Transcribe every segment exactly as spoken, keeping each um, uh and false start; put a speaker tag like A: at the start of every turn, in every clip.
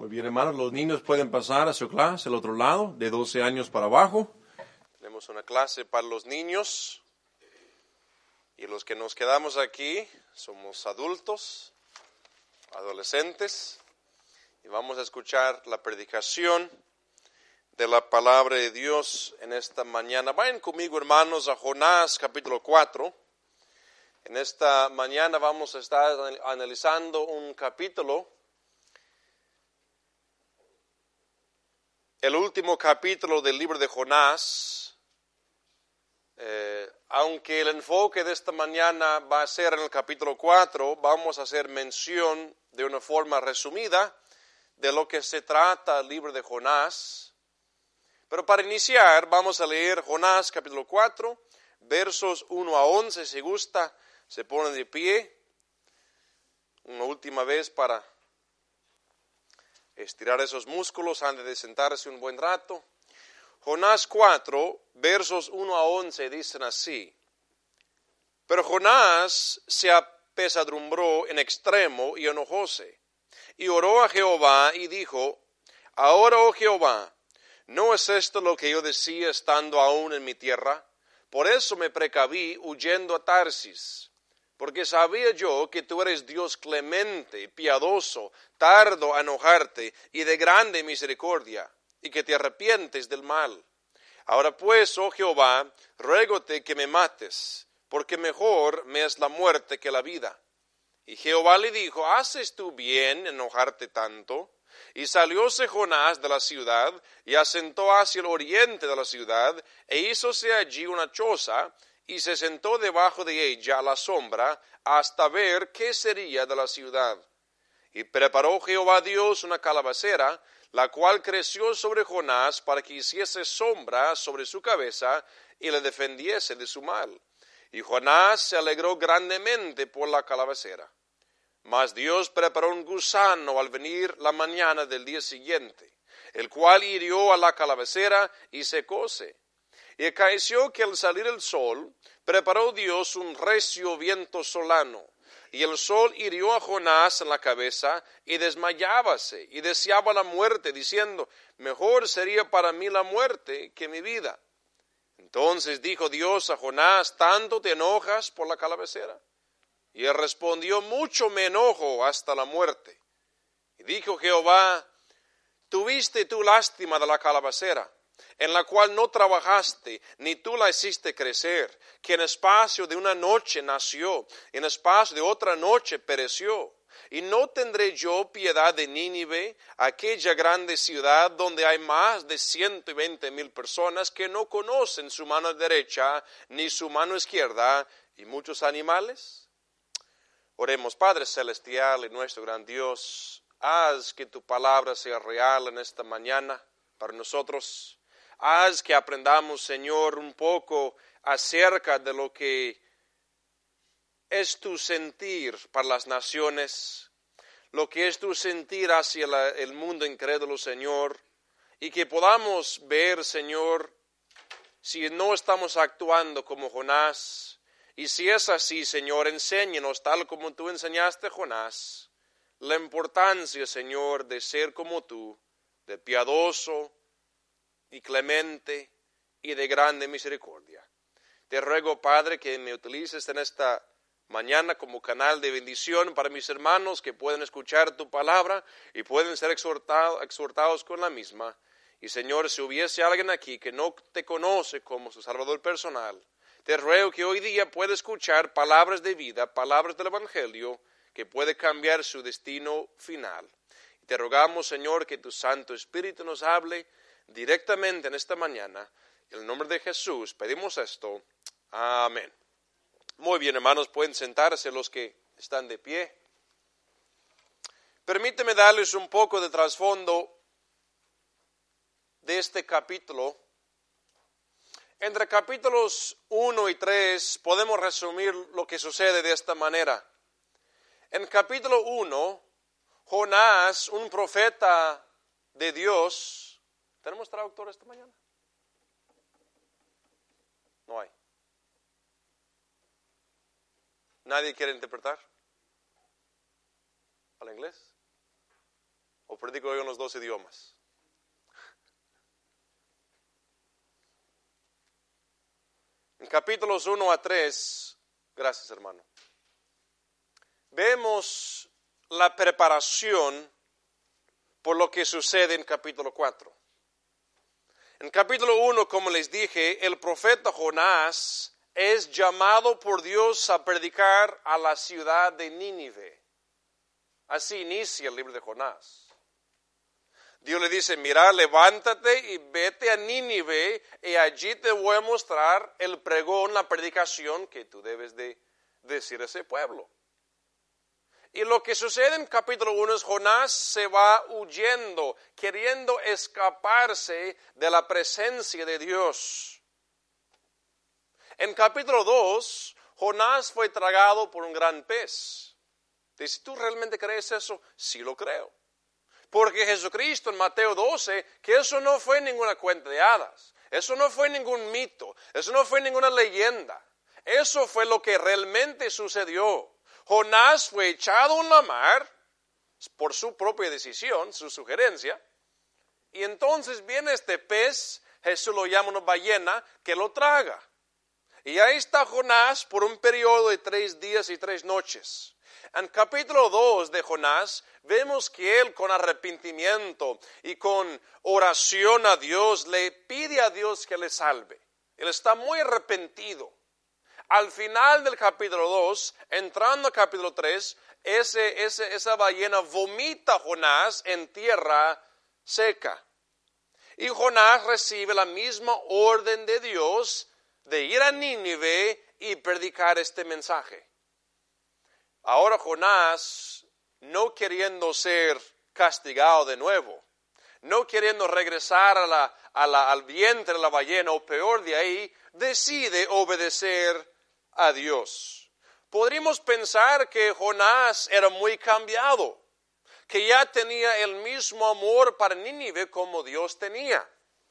A: Muy bien, hermanos, los niños pueden pasar a su clase, al otro lado, de doce años para abajo. Tenemos una clase para los niños y los que nos quedamos aquí somos adultos, adolescentes, y vamos a escuchar la predicación de la palabra de Dios en esta mañana. Vayan conmigo, hermanos, a Jonás capítulo cuatro. En esta mañana vamos a estar analizando un capítulo, el último capítulo del libro de Jonás. Eh, aunque el enfoque de esta mañana va a ser en el capítulo cuatro, vamos a hacer mención de una forma resumida de lo que se trata el libro de Jonás. Pero para iniciar vamos a leer Jonás capítulo cuatro, versos uno a once. Si gusta, se pone de pie una última vez para estirar esos músculos antes de sentarse un buen rato. Jonás cuatro, versos uno a once dicen así: Pero Jonás se apesadumbró en extremo y enojóse, y oró a Jehová y dijo: Ahora, oh Jehová, ¿no es esto lo que yo decía estando aún en mi tierra? Por eso me precaví huyendo a Tarsis, porque sabía yo que tú eres Dios clemente, piadoso, tardo a enojarte y de grande misericordia, y que te arrepientes del mal. Ahora pues, oh Jehová, ruégote que me mates, porque mejor me es la muerte que la vida. Y Jehová le dijo: ¿haces tú bien en enojarte tanto? Y salióse Jonás de la ciudad, y asentó hacia el oriente de la ciudad, e hízose allí una choza, y se sentó debajo de ella a la sombra, hasta ver qué sería de la ciudad. Y preparó Jehová Dios una calabacera, la cual creció sobre Jonás para que hiciese sombra sobre su cabeza y le defendiese de su mal. Y Jonás se alegró grandemente por la calabacera. Mas Dios preparó un gusano al venir la mañana del día siguiente, el cual hirió a la calabacera y secóse. Y acaeció que al salir el sol, preparó Dios un recio viento solano, y el sol hirió a Jonás en la cabeza, y desmayábase, y deseaba la muerte, diciendo: Mejor sería para mí la muerte que mi vida. Entonces dijo Dios a Jonás: ¿tanto te enojas por la calabacera? Y él respondió: mucho me enojo hasta la muerte. Y dijo Jehová: ¿tuviste tú lástima de la calabacera, en la cual no trabajaste, ni tú la hiciste crecer, que en espacio de una noche nació, en espacio de otra noche pereció? ¿Y no tendré yo piedad de Nínive, aquella grande ciudad donde hay más de ciento veinte mil personas que no conocen su mano derecha ni su mano izquierda, y muchos animales? Oremos. Padre celestial y nuestro gran Dios, haz que tu palabra sea real en esta mañana para nosotros. Haz que aprendamos, Señor, un poco acerca de lo que es tu sentir para las naciones, lo que es tu sentir hacia la, el mundo incrédulo, Señor, y que podamos ver, Señor, si no estamos actuando como Jonás. Y si es así, Señor, enséñanos, tal como tú enseñaste a Jonás, la importancia, Señor, de ser como tú, de piadoso y clemente y de grande misericordia. Te ruego, Padre, que me utilices en esta mañana como canal de bendición para mis hermanos que pueden escuchar tu palabra y pueden ser exhortados, exhortados con la misma. Y, Señor, si hubiese alguien aquí que no te conoce como su Salvador personal, te ruego que hoy día pueda escuchar palabras de vida, palabras del Evangelio, que puede cambiar su destino final. Y te rogamos, Señor, que tu Santo Espíritu nos hable directamente en esta mañana. En el nombre de Jesús pedimos esto. Amén. Muy bien, hermanos, pueden sentarse los que están de pie. Permíteme darles un poco de trasfondo de este capítulo. Entre capítulos uno y tres podemos resumir lo que sucede de esta manera. En capítulo uno, Jonás, un profeta de Dios. ¿Tenemos traductor esta mañana? No hay. ¿Nadie quiere interpretar al inglés? ¿O predico yo en los dos idiomas? En capítulos uno a tres, gracias hermano, vemos la preparación por lo que sucede en capítulo cuatro. En capítulo uno, como les dije, el profeta Jonás es llamado por Dios a predicar a la ciudad de Nínive. Así inicia el libro de Jonás. Dios le dice, mira, levántate y vete a Nínive y allí te voy a mostrar el pregón, la predicación que tú debes de decir a ese pueblo. Y lo que sucede en capítulo uno es Jonás se va huyendo, queriendo escaparse de la presencia de Dios. En capítulo dos, Jonás fue tragado por un gran pez. Dice, ¿tú realmente crees eso? Sí lo creo. Porque Jesucristo en Mateo doce, que eso no fue ninguna cuenta de hadas, eso no fue ningún mito, eso no fue ninguna leyenda, eso fue lo que realmente sucedió. Jonás fue echado en la mar por su propia decisión, su sugerencia, y entonces viene este pez, Jesús lo llama una ballena, que lo traga. Y ahí está Jonás por un periodo de tres días y tres noches. En capítulo dos de Jonás vemos que él con arrepentimiento y con oración a Dios le pide a Dios que le salve. Él está muy arrepentido. Al final del capítulo dos, entrando al capítulo tres, ese, ese, esa ballena vomita a Jonás en tierra seca. Y Jonás recibe la misma orden de Dios de ir a Nínive y predicar este mensaje. Ahora Jonás, no queriendo ser castigado de nuevo, no queriendo regresar a la, a la, al vientre de la ballena o peor de ahí, decide obedecer a Dios. Podríamos pensar que Jonás era muy cambiado, que ya tenía el mismo amor para Nínive como Dios tenía.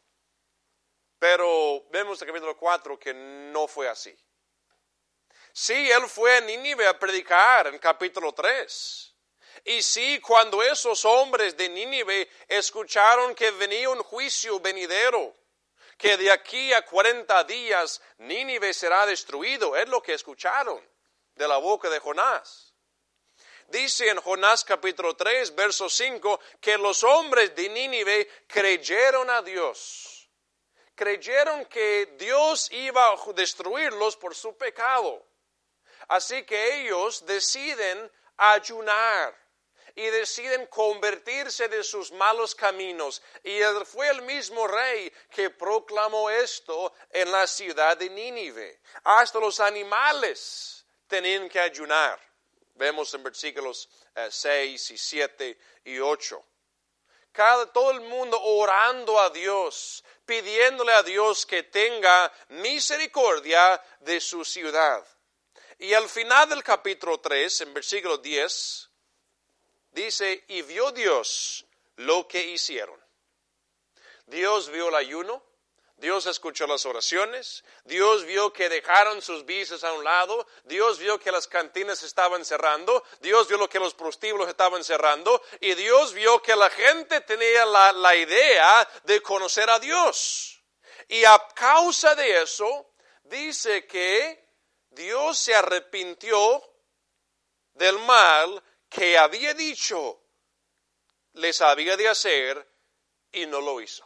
A: Pero vemos en el capítulo cuatro que no fue así. Sí, él fue a Nínive a predicar en capítulo tres. Y sí, cuando esos hombres de Nínive escucharon que venía un juicio venidero, que de aquí a cuarenta días Nínive será destruido, es lo que escucharon de la boca de Jonás. Dice en Jonás capítulo tres, verso cinco, que los hombres de Nínive creyeron a Dios. Creyeron que Dios iba a destruirlos por su pecado. Así que ellos deciden ayunar y deciden convertirse de sus malos caminos. Y fue el mismo rey que proclamó esto en la ciudad de Nínive. Hasta los animales tenían que ayunar. Vemos en versículos eh, seis y siete y ocho. Cada, todo el mundo orando a Dios, pidiéndole a Dios que tenga misericordia de su ciudad. Y al final del capítulo tres, en versículo diez, dice, y vio Dios lo que hicieron. Dios vio el ayuno, Dios escuchó las oraciones, Dios vio que dejaron sus vicios a un lado, Dios vio que las cantinas estaban cerrando, Dios vio que los prostíbulos estaban cerrando, y Dios vio que la gente tenía la, la idea de conocer a Dios. Y a causa de eso, dice que Dios se arrepintió del mal que había dicho les había de hacer y no lo hizo.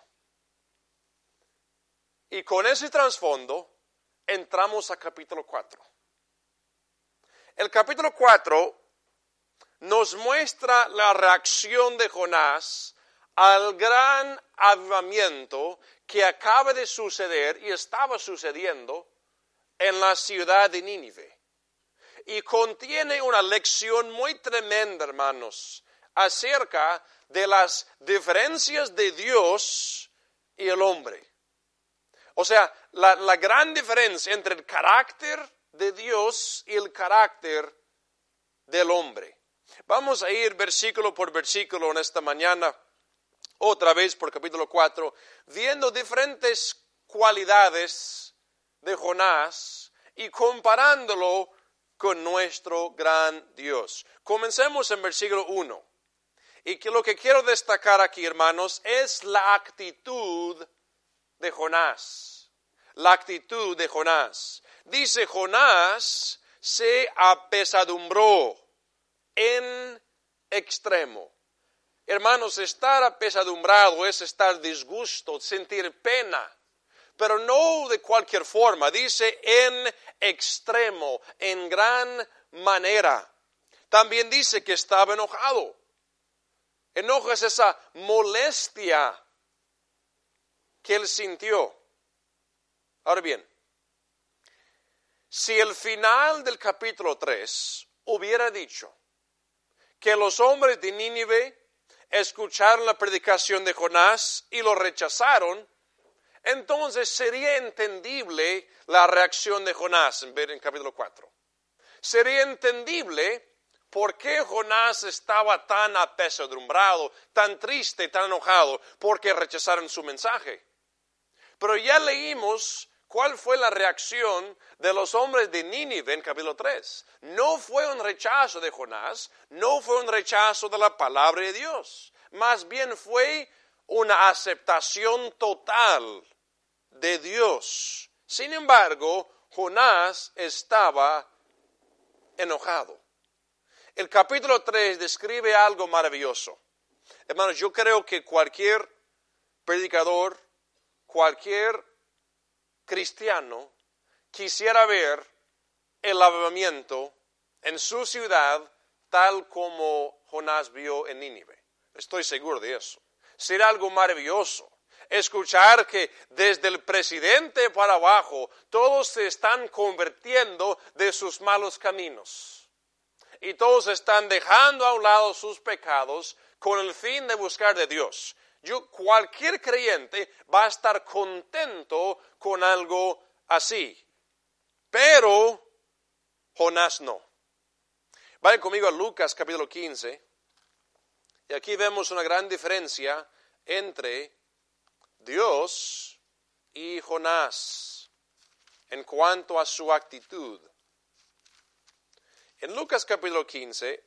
A: Y con ese trasfondo entramos a capítulo cuatro. El capítulo cuatro nos muestra la reacción de Jonás al gran avivamiento que acaba de suceder y estaba sucediendo en la ciudad de Nínive. Y contiene una lección muy tremenda, hermanos, acerca de las diferencias de Dios y el hombre. O sea, la, la gran diferencia entre el carácter de Dios y el carácter del hombre. Vamos a ir versículo por versículo en esta mañana, otra vez por capítulo cuatro, viendo diferentes cualidades de Jonás y comparándolo con nuestro gran Dios. Comencemos en versículo uno. Y que lo que quiero destacar aquí, hermanos, es la actitud de Jonás. La actitud de Jonás. Dice, Jonás se apesadumbró en extremo. Hermanos, estar apesadumbrado es estar disgusto, sentir pena, pero no de cualquier forma. Dice en extremo, en gran manera. También dice que estaba enojado. Enojo es esa molestia que él sintió. Ahora bien, si el final del capítulo tres hubiera dicho que los hombres de Nínive escucharon la predicación de Jonás y lo rechazaron, entonces sería entendible la reacción de Jonás en ver en capítulo cuatro. Sería entendible por qué Jonás estaba tan apesadumbrado, tan triste, tan enojado, porque rechazaron su mensaje. Pero ya leímos cuál fue la reacción de los hombres de Nínive en capítulo tres. No fue un rechazo de Jonás, no fue un rechazo de la palabra de Dios. Más bien fue una aceptación total de Dios. Sin embargo, Jonás estaba enojado. El capítulo tres describe algo maravilloso. Hermanos, yo creo que cualquier predicador, cualquier cristiano quisiera ver el avivamiento en su ciudad tal como Jonás vio en Nínive. Estoy seguro de eso. Será algo maravilloso escuchar que desde el presidente para abajo todos se están convirtiendo de sus malos caminos. Y todos están dejando a un lado sus pecados con el fin de buscar de Dios. Yo, cualquier creyente va a estar contento con algo así. Pero Jonás no. Vayan conmigo a Lucas capítulo quince. Y aquí vemos una gran diferencia entre Dios y Jonás en cuanto a su actitud. En Lucas capítulo quince,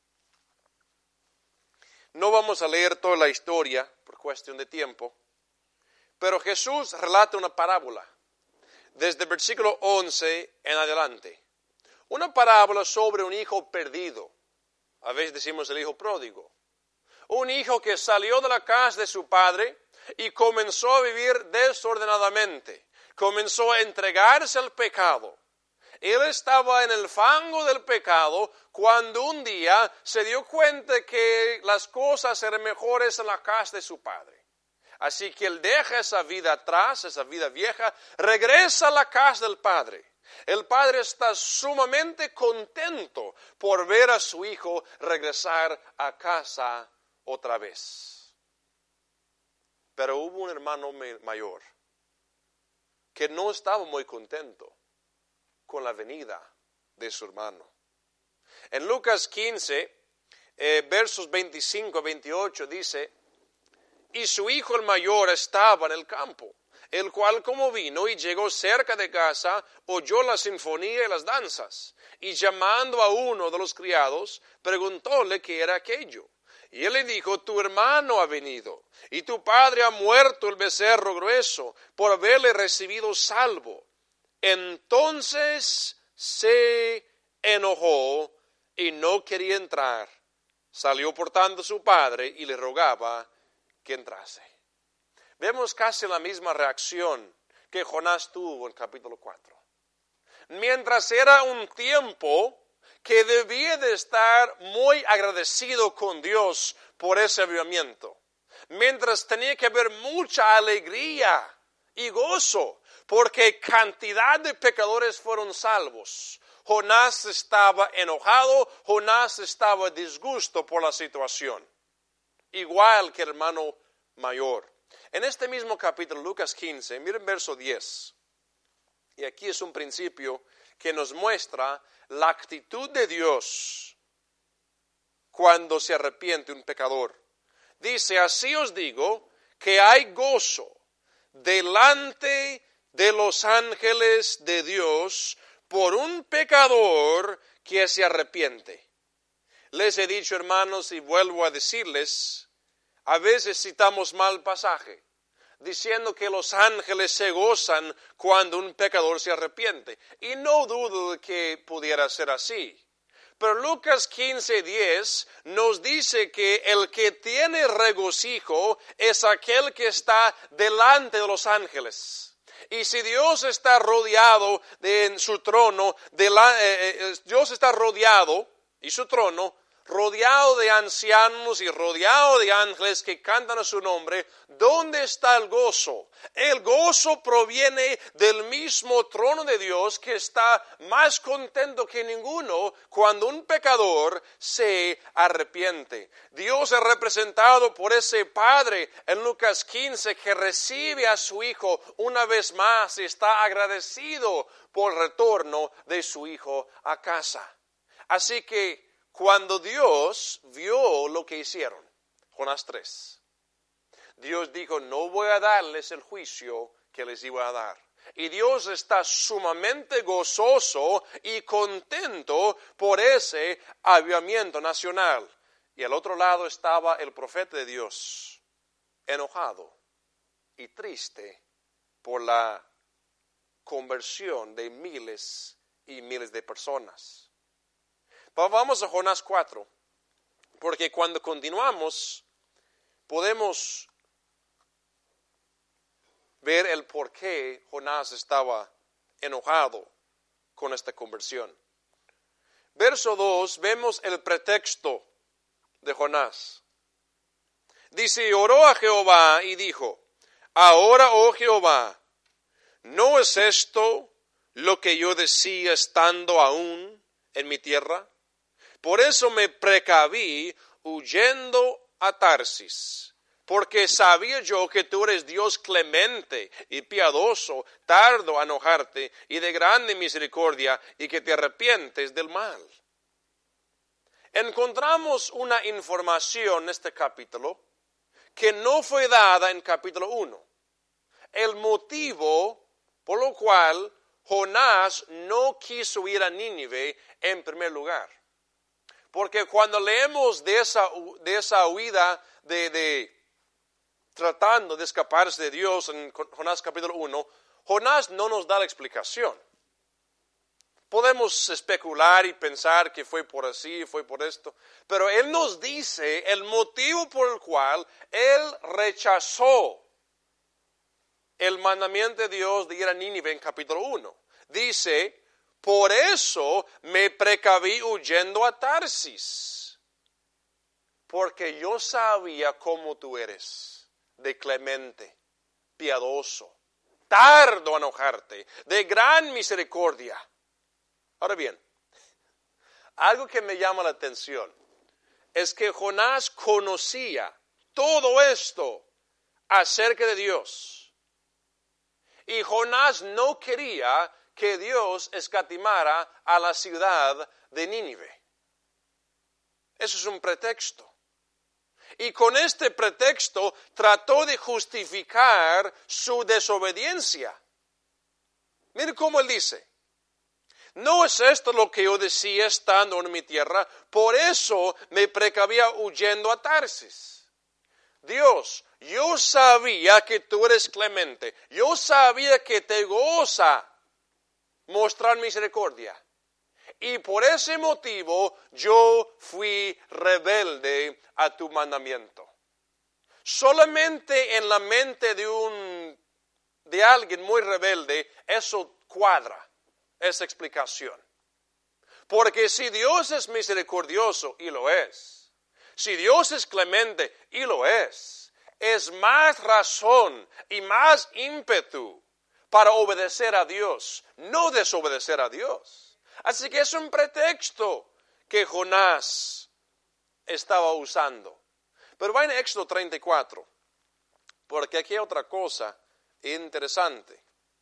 A: no vamos a leer toda la historia por cuestión de tiempo, pero Jesús relata una parábola desde el versículo once en adelante. Una parábola sobre un hijo perdido. A veces decimos el hijo pródigo. Un hijo que salió de la casa de su padre y comenzó a vivir desordenadamente. Comenzó a entregarse al pecado. Él estaba en el fango del pecado cuando un día se dio cuenta que las cosas eran mejores en la casa de su padre. Así que él deja esa vida atrás, esa vida vieja, regresa a la casa del padre. El padre está sumamente contento por ver a su hijo regresar a casa otra vez. Pero hubo un hermano mayor que no estaba muy contento con la venida de su hermano. En Lucas quince, eh, versos veinticinco a veintiocho dice, y su hijo el mayor estaba en el campo, el cual como vino y llegó cerca de casa, oyó la sinfonía y las danzas, y llamando a uno de los criados, preguntóle qué era aquello. Y él le dijo, tu hermano ha venido, y tu padre ha muerto el becerro grueso, por haberle recibido salvo. Entonces se enojó y no quería entrar. Salió por tanto su padre y le rogaba que entrase. Vemos casi la misma reacción que Jonás tuvo en capítulo cuatro. Mientras era un tiempo que debía de estar muy agradecido con Dios por ese avivamiento. Mientras tenía que haber mucha alegría y gozo, porque cantidad de pecadores fueron salvos. Jonás estaba enojado, Jonás estaba disgusto por la situación. Igual que el hermano mayor. En este mismo capítulo, Lucas quince, miren verso diez. Y aquí es un principio que nos muestra la actitud de Dios cuando se arrepiente un pecador. Dice, así os digo que hay gozo delante de los ángeles de Dios por un pecador que se arrepiente. Les he dicho, hermanos, y vuelvo a decirles, a veces citamos mal pasaje, diciendo que los ángeles se gozan cuando un pecador se arrepiente. Y no dudo de que pudiera ser así. Pero Lucas quince diez nos dice que el que tiene regocijo es aquel que está delante de los ángeles. Y si Dios está rodeado de en su trono, de la, eh, eh, Dios está rodeado, y su trono, rodeado de ancianos y rodeado de ángeles que cantan a su nombre, ¿dónde está el gozo? El gozo proviene del mismo trono de Dios, que está más contento que ninguno cuando un pecador se arrepiente. Dios es representado por ese Padre en Lucas quince, que recibe a su Hijo una vez más y está agradecido por el retorno de su Hijo a casa. Así que cuando Dios vio lo que hicieron, Jonás tres, Dios dijo, no voy a darles el juicio que les iba a dar. Y Dios está sumamente gozoso y contento por ese avivamiento nacional. Y al otro lado estaba el profeta de Dios, enojado y triste por la conversión de miles y miles de personas. Vamos a Jonás cuatro, porque cuando continuamos podemos ver el por qué Jonás estaba enojado con esta conversión. Verso dos, vemos el pretexto de Jonás. Dice, oró a Jehová y dijo, ahora, oh Jehová, ¿no es esto lo que yo decía estando aún en mi tierra? Por eso me precaví huyendo a Tarsis, porque sabía yo que tú eres Dios clemente y piadoso, tardo a enojarte y de grande misericordia, y que te arrepientes del mal. Encontramos una información en este capítulo que no fue dada en capítulo uno. El motivo por lo cual Jonás no quiso ir a Nínive en primer lugar. Porque cuando leemos de esa, de esa huida de, de tratando de escaparse de Dios en Jonás capítulo uno, Jonás no nos da la explicación. Podemos especular y pensar que fue por así, fue por esto, pero él nos dice el motivo por el cual él rechazó el mandamiento de Dios de ir a Nínive en capítulo uno. Dice, por eso me precaví huyendo a Tarsis, porque yo sabía cómo tú eres, de clemente, piadoso, tardo a enojarte, de gran misericordia. Ahora bien, algo que me llama la atención es que Jonás conocía todo esto acerca de Dios. Y Jonás no quería que Dios escatimara a la ciudad de Nínive. Eso es un pretexto. Y con este pretexto trató de justificar su desobediencia. Mire cómo él dice, ¿no es esto lo que yo decía estando en mi tierra? Por eso me precavía huyendo a Tarsis. Dios, yo sabía que tú eres clemente. Yo sabía que te goza mostrar misericordia. Y por ese motivo yo fui rebelde a tu mandamiento. Solamente en la mente de un de alguien muy rebelde eso cuadra, esa explicación. Porque si Dios es misericordioso, y lo es, si Dios es clemente, y lo es, es más razón y más ímpetu para obedecer a Dios, no desobedecer a Dios. Así que es un pretexto que Jonás estaba usando. Pero va en Éxodo treinta y cuatro, porque aquí hay otra cosa interesante.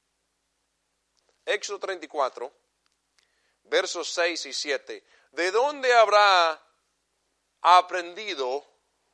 A: Éxodo treinta y cuatro, versos seis y siete. ¿De dónde habrá aprendido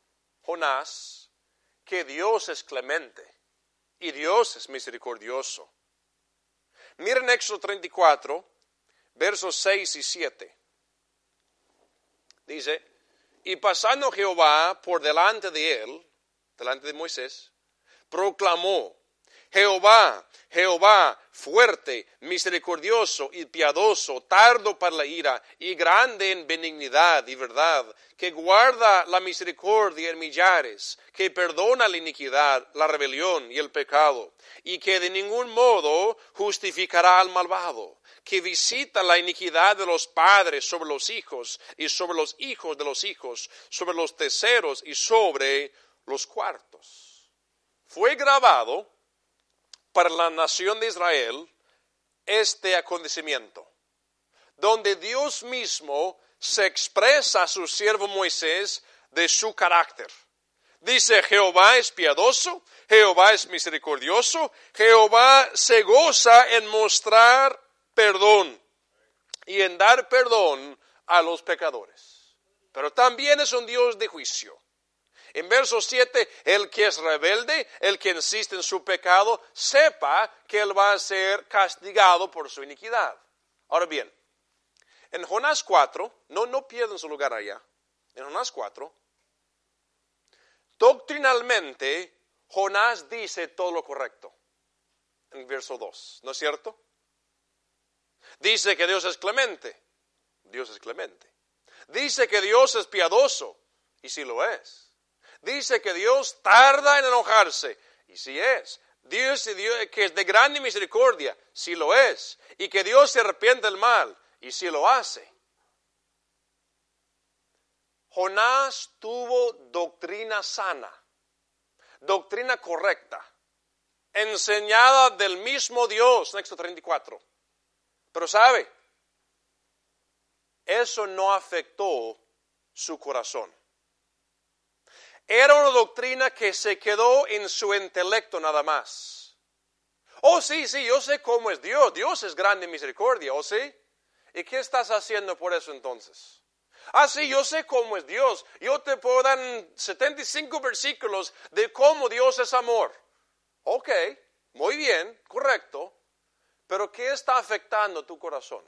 A: Jonás que Dios es clemente y Dios es misericordioso? Miren Éxodo treinta y cuatro, versos seis y siete. dice, y pasando Jehová por delante de él, delante de Moisés, proclamó, Jehová, Jehová, fuerte, misericordioso y piadoso, tardo para la ira y grande en benignidad y verdad, que guarda la misericordia en millares, que perdona la iniquidad, la rebelión y el pecado, y que de ningún modo justificará al malvado, que visita la iniquidad de los padres sobre los hijos y sobre los hijos de los hijos, sobre los terceros y sobre los cuartos. Fue grabado para la nación de Israel este acontecimiento, donde Dios mismo se expresa a su siervo Moisés de su carácter. Dice, Jehová es piadoso, Jehová es misericordioso, Jehová se goza en mostrar perdón y en dar perdón a los pecadores. Pero también es un Dios de juicio. En verso siete, el que es rebelde, el que insiste en su pecado, sepa que él va a ser castigado por su iniquidad. Ahora bien, en Jonás cuatro, no, no pierdan su lugar allá, en Jonás cuatro, doctrinalmente, Jonás dice todo lo correcto, en verso dos, ¿no es cierto? Dice que Dios es clemente, Dios es clemente. Dice que Dios es piadoso, y sí lo es. Dice que Dios tarda en enojarse, y sí es. Dice Dios que es de grande misericordia, sí lo es. Y que Dios se arrepiente del mal, y sí lo hace. Jonás tuvo doctrina sana, doctrina correcta, enseñada del mismo Dios, en Éxodo treinta y cuatro. Pero ¿sabe? Eso no afectó su corazón. Era una doctrina que se quedó en su intelecto nada más. Oh, sí, sí, yo sé cómo es Dios. Dios es grande en misericordia, ¿oh sí? ¿Y qué estás haciendo por eso entonces? Ah, sí, yo sé cómo es Dios. Yo te puedo dar setenta y cinco versículos de cómo Dios es amor. Ok, muy bien, correcto. Pero ¿qué está afectando tu corazón?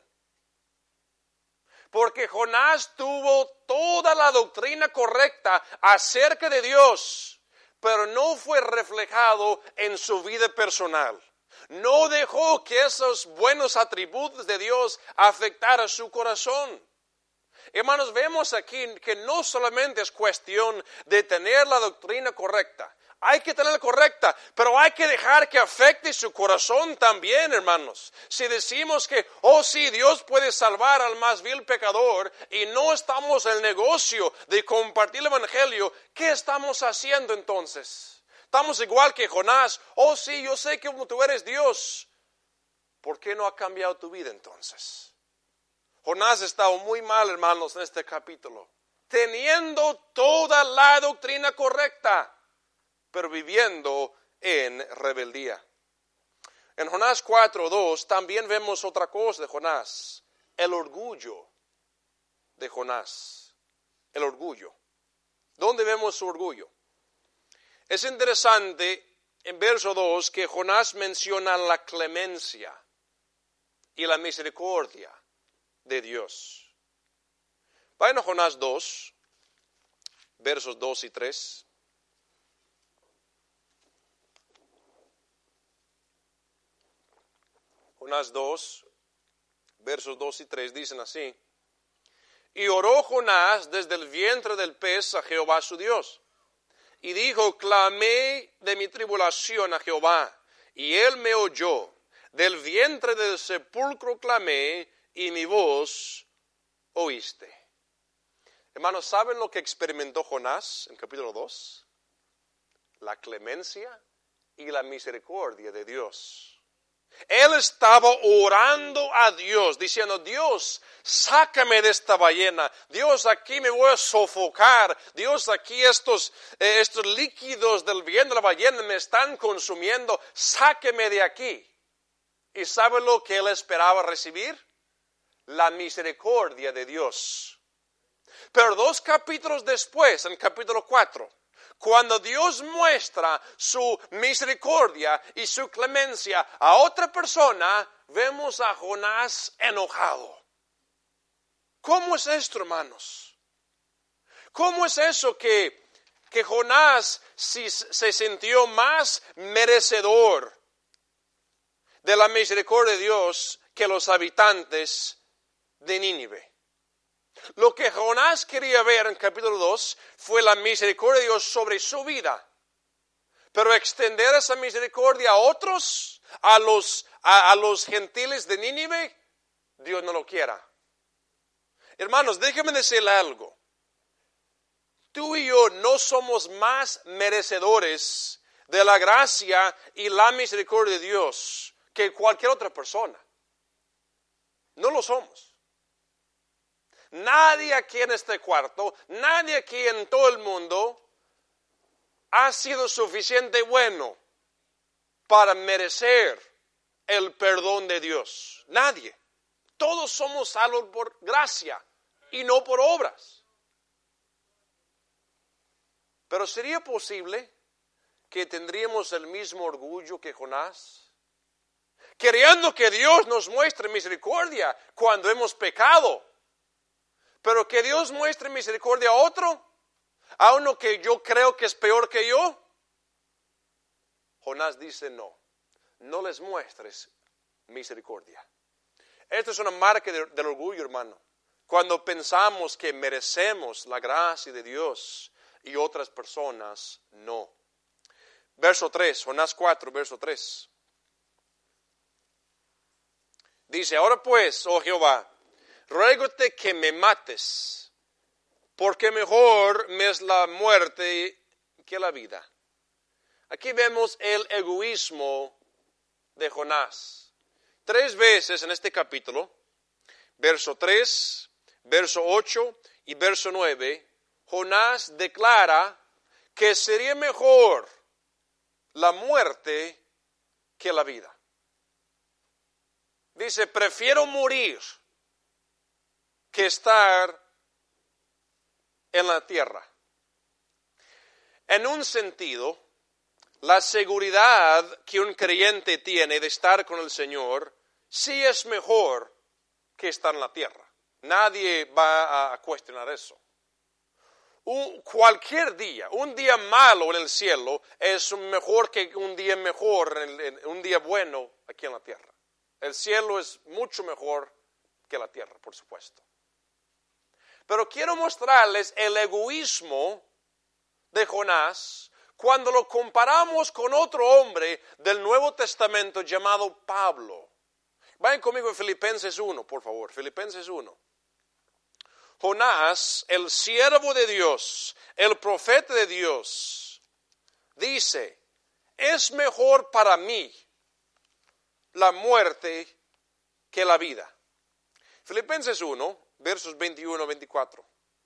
A: Porque Jonás tuvo toda la doctrina correcta acerca de Dios, pero no fue reflejado en su vida personal. No dejó que esos buenos atributos de Dios afectaran su corazón. Hermanos, vemos aquí que no solamente es cuestión de tener la doctrina correcta. Hay que tenerla correcta, pero hay que dejar que afecte su corazón también, hermanos. Si decimos que, oh sí, Dios puede salvar al más vil pecador y no estamos en el negocio de compartir el evangelio, ¿qué estamos haciendo entonces? Estamos igual que Jonás. Oh sí, yo sé que tú eres Dios. ¿Por qué no ha cambiado tu vida entonces? Jonás estaba muy mal, hermanos, en este capítulo, teniendo toda la doctrina correcta, pero viviendo en rebeldía. En Jonás cuatro dos también vemos otra cosa de Jonás, el orgullo de Jonás, el orgullo. ¿Dónde vemos su orgullo? Es interesante en verso dos que Jonás menciona la clemencia y la misericordia de Dios. Vayan a Jonás dos, versos dos y tres. Jonás dos, versos dos y tres dicen así. Y oró Jonás desde el vientre del pez a Jehová su Dios. Y dijo, clamé de mi tribulación a Jehová, y él me oyó. Del vientre del sepulcro clamé, y mi voz oíste. Hermanos, ¿saben lo que experimentó Jonás en capítulo dos? La clemencia y la misericordia de Dios. Él estaba orando a Dios, diciendo, Dios, sácame de esta ballena. Dios, aquí me voy a sofocar. Dios, aquí estos, eh, estos líquidos del vientre de la ballena me están consumiendo. Sáqueme de aquí. ¿Y sabe lo que él esperaba recibir? La misericordia de Dios. Pero dos capítulos después, en capítulo cuatro, cuando Dios muestra su misericordia y su clemencia a otra persona, vemos a Jonás enojado. ¿Cómo es esto, hermanos? ¿Cómo es eso que, que Jonás si, se sintió más merecedor de la misericordia de Dios que los habitantes de Nínive? Lo que Jonás quería ver en capítulo dos fue la misericordia de Dios sobre su vida. Pero extender esa misericordia a otros, a los, a, a los gentiles de Nínive, Dios no lo quiera. Hermanos, déjenme decirle algo. Tú y yo no somos más merecedores de la gracia y la misericordia de Dios que cualquier otra persona. No lo somos. Nadie aquí en este cuarto, nadie aquí en todo el mundo ha sido suficiente bueno para merecer el perdón de Dios. Nadie. Todos somos salvos por gracia y no por obras. Pero ¿sería posible que tendríamos el mismo orgullo que Jonás? Queriendo que Dios nos muestre misericordia cuando hemos pecado. Pero que Dios muestre misericordia a otro, a uno que yo creo que es peor que yo. Jonás dice no, no les muestres misericordia. Esto es una marca de, del orgullo, hermano. Cuando pensamos que merecemos la gracia de Dios y otras personas no. Verso tres, Jonás cuatro, verso tres. Dice, ahora pues, oh Jehová, ruégote que me mates, porque mejor me es la muerte que la vida. Aquí vemos el egoísmo de Jonás. Tres veces en este capítulo, verso tres, verso ocho y verso nueve, Jonás declara que sería mejor la muerte que la vida. Dice, prefiero morir que estar en la tierra. En un sentido, la seguridad que un creyente tiene de estar con el Señor sí es mejor que estar en la tierra. Nadie va a cuestionar eso. Un, cualquier día, un día malo en el cielo es mejor que un día mejor, un día bueno aquí en la tierra. El cielo es mucho mejor que la tierra, por supuesto. Pero quiero mostrarles el egoísmo de Jonás cuando lo comparamos con otro hombre del Nuevo Testamento llamado Pablo. Vayan conmigo en Filipenses uno, por favor, Filipenses uno. Jonás, el siervo de Dios, el profeta de Dios, dice, es mejor para mí la muerte que la vida. Filipenses uno, versos veintiuno a veinticuatro.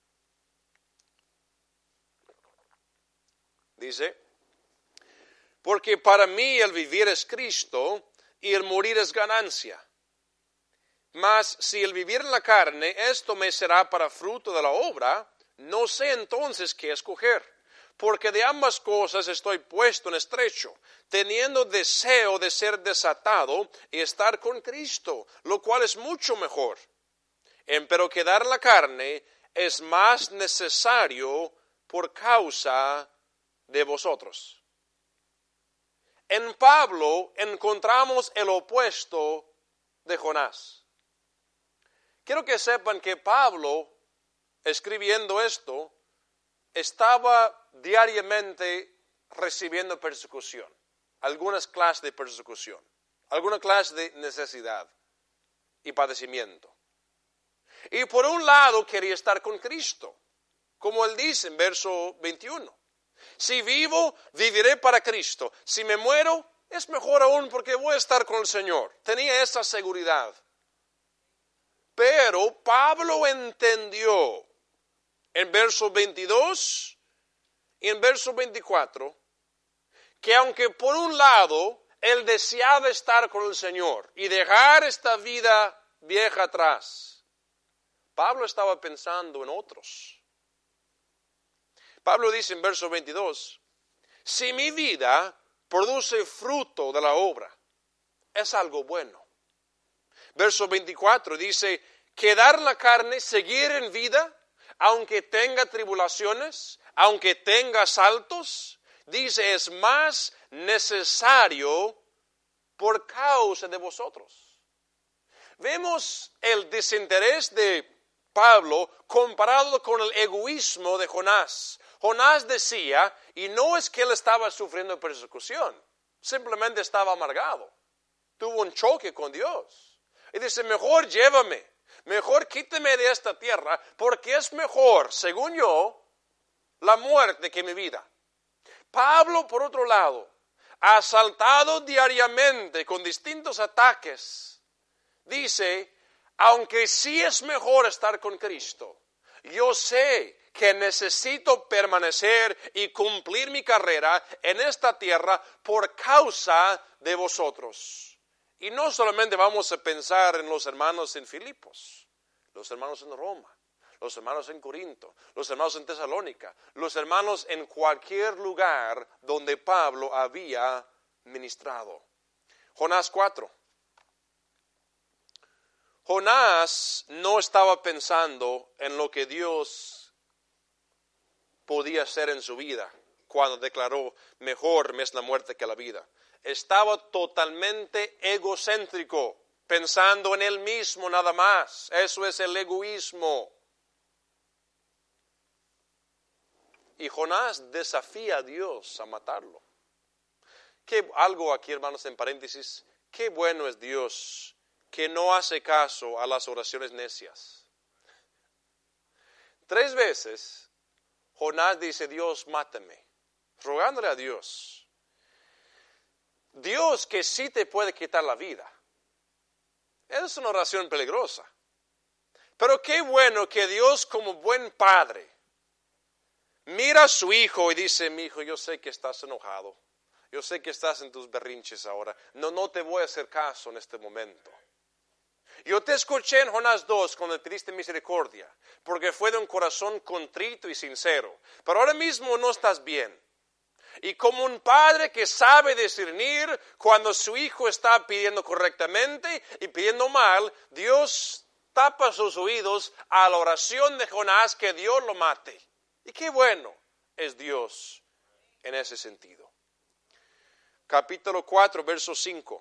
A: Dice, porque para mí el vivir es Cristo y el morir es ganancia. Mas si el vivir en la carne, esto me será para fruto de la obra, no sé entonces qué escoger. Porque de ambas cosas estoy puesto en estrecho, teniendo deseo de ser desatado y estar con Cristo, lo cual es mucho mejor. Empero quedar la carne es más necesario por causa de vosotros. En Pablo encontramos el opuesto de Jonás. Quiero que sepan que Pablo, escribiendo esto, estaba diariamente recibiendo persecución, algunas clases de persecución, alguna clase de necesidad y padecimiento. Y por un lado quería estar con Cristo, como él dice en verso veintiuno. Si vivo, viviré para Cristo. Si me muero, es mejor aún porque voy a estar con el Señor. Tenía esa seguridad. Pero Pablo entendió en verso veintidós y en verso veinticuatro que aunque por un lado él deseaba estar con el Señor y dejar esta vida vieja atrás, Pablo estaba pensando en otros. Pablo dice en verso veintidós, si mi vida produce fruto de la obra, es algo bueno. Verso veinticuatro dice, quedar la carne, seguir en vida, aunque tenga tribulaciones, aunque tenga asaltos, dice, es más necesario por causa de vosotros. Vemos el desinterés de Pablo comparado con el egoísmo de Jonás. Jonás decía, y no es que él estaba sufriendo persecución, simplemente estaba amargado. Tuvo un choque con Dios. Y dice, mejor llévame, mejor quíteme de esta tierra, porque es mejor, según yo, la muerte que mi vida. Pablo, por otro lado, asaltado diariamente con distintos ataques, dice, aunque sí es mejor estar con Cristo, yo sé que necesito permanecer y cumplir mi carrera en esta tierra por causa de vosotros. Y no solamente vamos a pensar en los hermanos en Filipos, los hermanos en Roma, los hermanos en Corinto, los hermanos en Tesalónica, los hermanos en cualquier lugar donde Pablo había ministrado. Jonás cuatro. Jonás no estaba pensando en lo que Dios podía hacer en su vida cuando declaró, mejor me es la muerte que la vida. Estaba totalmente egocéntrico, pensando en él mismo nada más. Eso es el egoísmo. Y Jonás desafía a Dios a matarlo. ¿Qué, algo aquí, hermanos, en paréntesis, qué bueno es Dios que no hace caso a las oraciones necias. Tres veces Jonás dice, Dios, mátame, rogándole a Dios. Dios que sí te puede quitar la vida. Es una oración peligrosa. Pero qué bueno que Dios, como buen padre, mira a su hijo y dice, mi hijo, yo sé que estás enojado. Yo sé que estás en tus berrinches ahora. No, no te voy a hacer caso en este momento. Yo te escuché en Jonás dos cuando pediste misericordia, porque fue de un corazón contrito y sincero. Pero ahora mismo no estás bien. Y como un padre que sabe discernir cuando su hijo está pidiendo correctamente y pidiendo mal, Dios tapa sus oídos a la oración de Jonás que Dios lo mate. Y qué bueno es Dios en ese sentido. Capítulo cuatro, verso cinco.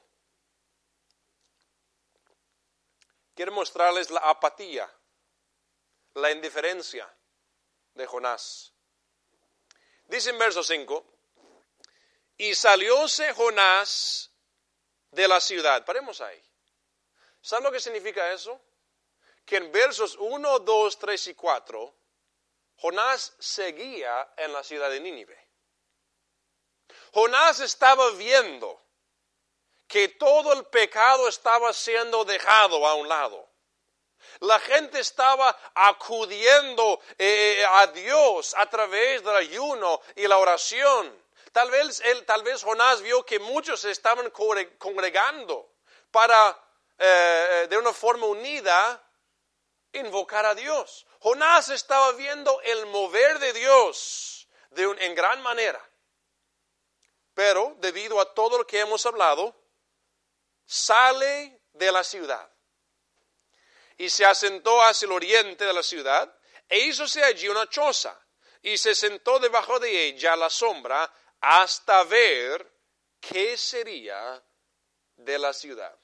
A: Quiero mostrarles la apatía, la indiferencia de Jonás. Dice en verso cinco, y salióse Jonás de la ciudad. Paremos ahí. ¿Saben lo que significa eso? Que en versos uno, dos, tres y cuatro, Jonás seguía en la ciudad de Nínive. Jonás estaba viendo que todo el pecado estaba siendo dejado a un lado. La gente estaba acudiendo eh, a Dios a través del ayuno y la oración. Tal vez, él, tal vez Jonás vio que muchos se estaban congregando para, eh, de una forma unida, invocar a Dios. Jonás estaba viendo el mover de Dios de un, en gran manera. Pero, debido a todo lo que hemos hablado, sale de la ciudad y se asentó hacia el oriente de la ciudad e hízose allí una choza y se sentó debajo de ella a la sombra hasta ver qué sería de la ciudad.